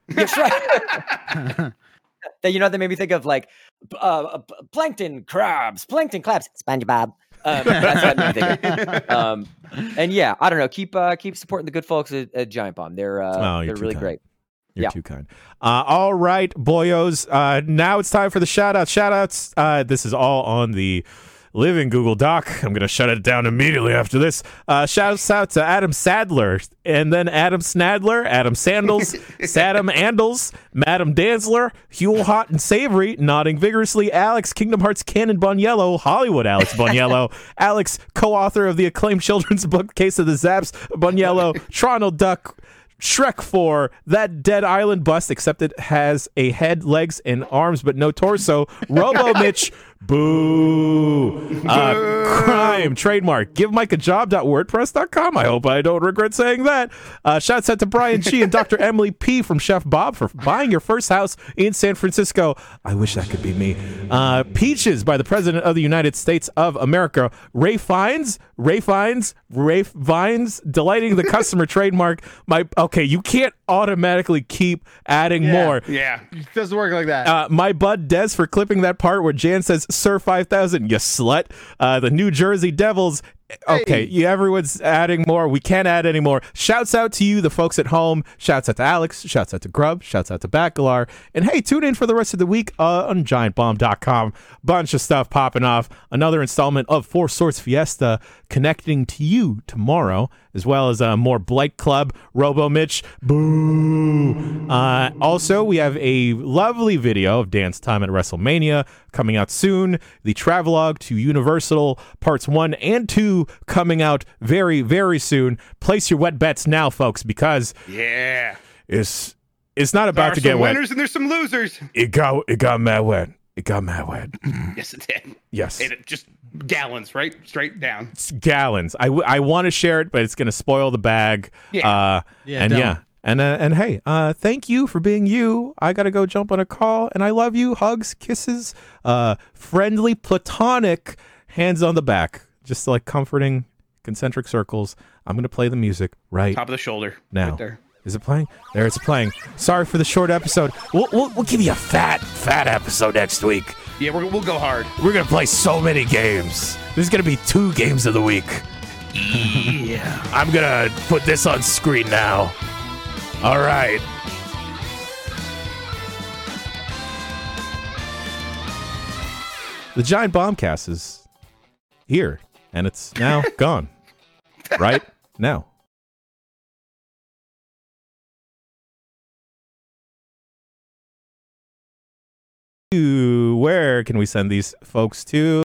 Shrek. That made me think of like plankton crabs, SpongeBob. That's what I think. And yeah, I don't know. Keep supporting the good folks at Giant Bomb. They're really great. You're too kind. All right, boyos. Now it's time for the shout outs. This is all on the live in Google Doc. I'm going to shut it down immediately after this. Shouts out to Adam Sadler, and then Adam Snadler, Adam Sandals, Saddam Andals, Madam Danzler, Huel Hot and Savory, nodding vigorously, Alex, Kingdom Hearts Canon Buniello, Hollywood Alex Buniello, Alex, co-author of the acclaimed children's book Case of the Zaps, Buniello, Toronto Duck, Shrek 4, That Dead Island Bust, except it has a head, legs, and arms, but no torso. Robo Mitch, boo. Crime, trademark. Give Mike a job.wordpress.com. I hope I don't regret saying that. Shouts out to Brian Chi and Dr. Emily P. from Chef Bob for buying your first house in San Francisco. I wish that could be me. Peaches by the President of the United States of America. Ray Vines, delighting the customer trademark. Okay, you can't automatically keep adding more. Yeah. It doesn't work like that. My bud Des for clipping that part where Jan says, Sir 5000, you slut. The New Jersey Devils. Okay, everyone's adding more. We can't add any more. Shouts out to you, the folks at home. Shouts out to Alex. Shouts out to Grub. Shouts out to Bacalar. And hey, tune in for the rest of the week on GiantBomb.com. Bunch of stuff popping off. Another installment of Four Swords Fiesta connecting to you tomorrow, as well as more Blight Club, Robo Mitch. Boo! Also, we have a lovely video of Dance Time at WrestleMania coming out soon. The travelogue to Universal Parts 1 and 2 coming out very, very soon. Place your wet bets now, folks, because it's not about to get wet. There's some winners and there's some losers. It got mad wet. It got mad wet. Yes, it did. Yes. It just gallons, right? Straight down. It's gallons. I want to share it, but it's going to spoil the bag. Yeah. And hey, thank you for being you. I got to go jump on a call, and I love you. Hugs, kisses, friendly, platonic hands on the back. Just like comforting concentric circles. I'm going to play the music right top of the shoulder. Now. Right there. Is it playing? There, it's playing. Sorry for the short episode. We'll give you a fat episode next week. Yeah, we'll go hard. We're going to play so many games. There's going to be 2 games of the week. Yeah. I'm going to put this on screen now. All right. The Giant Bombcast is here, and it's now gone. Right now. Where can we send these folks to?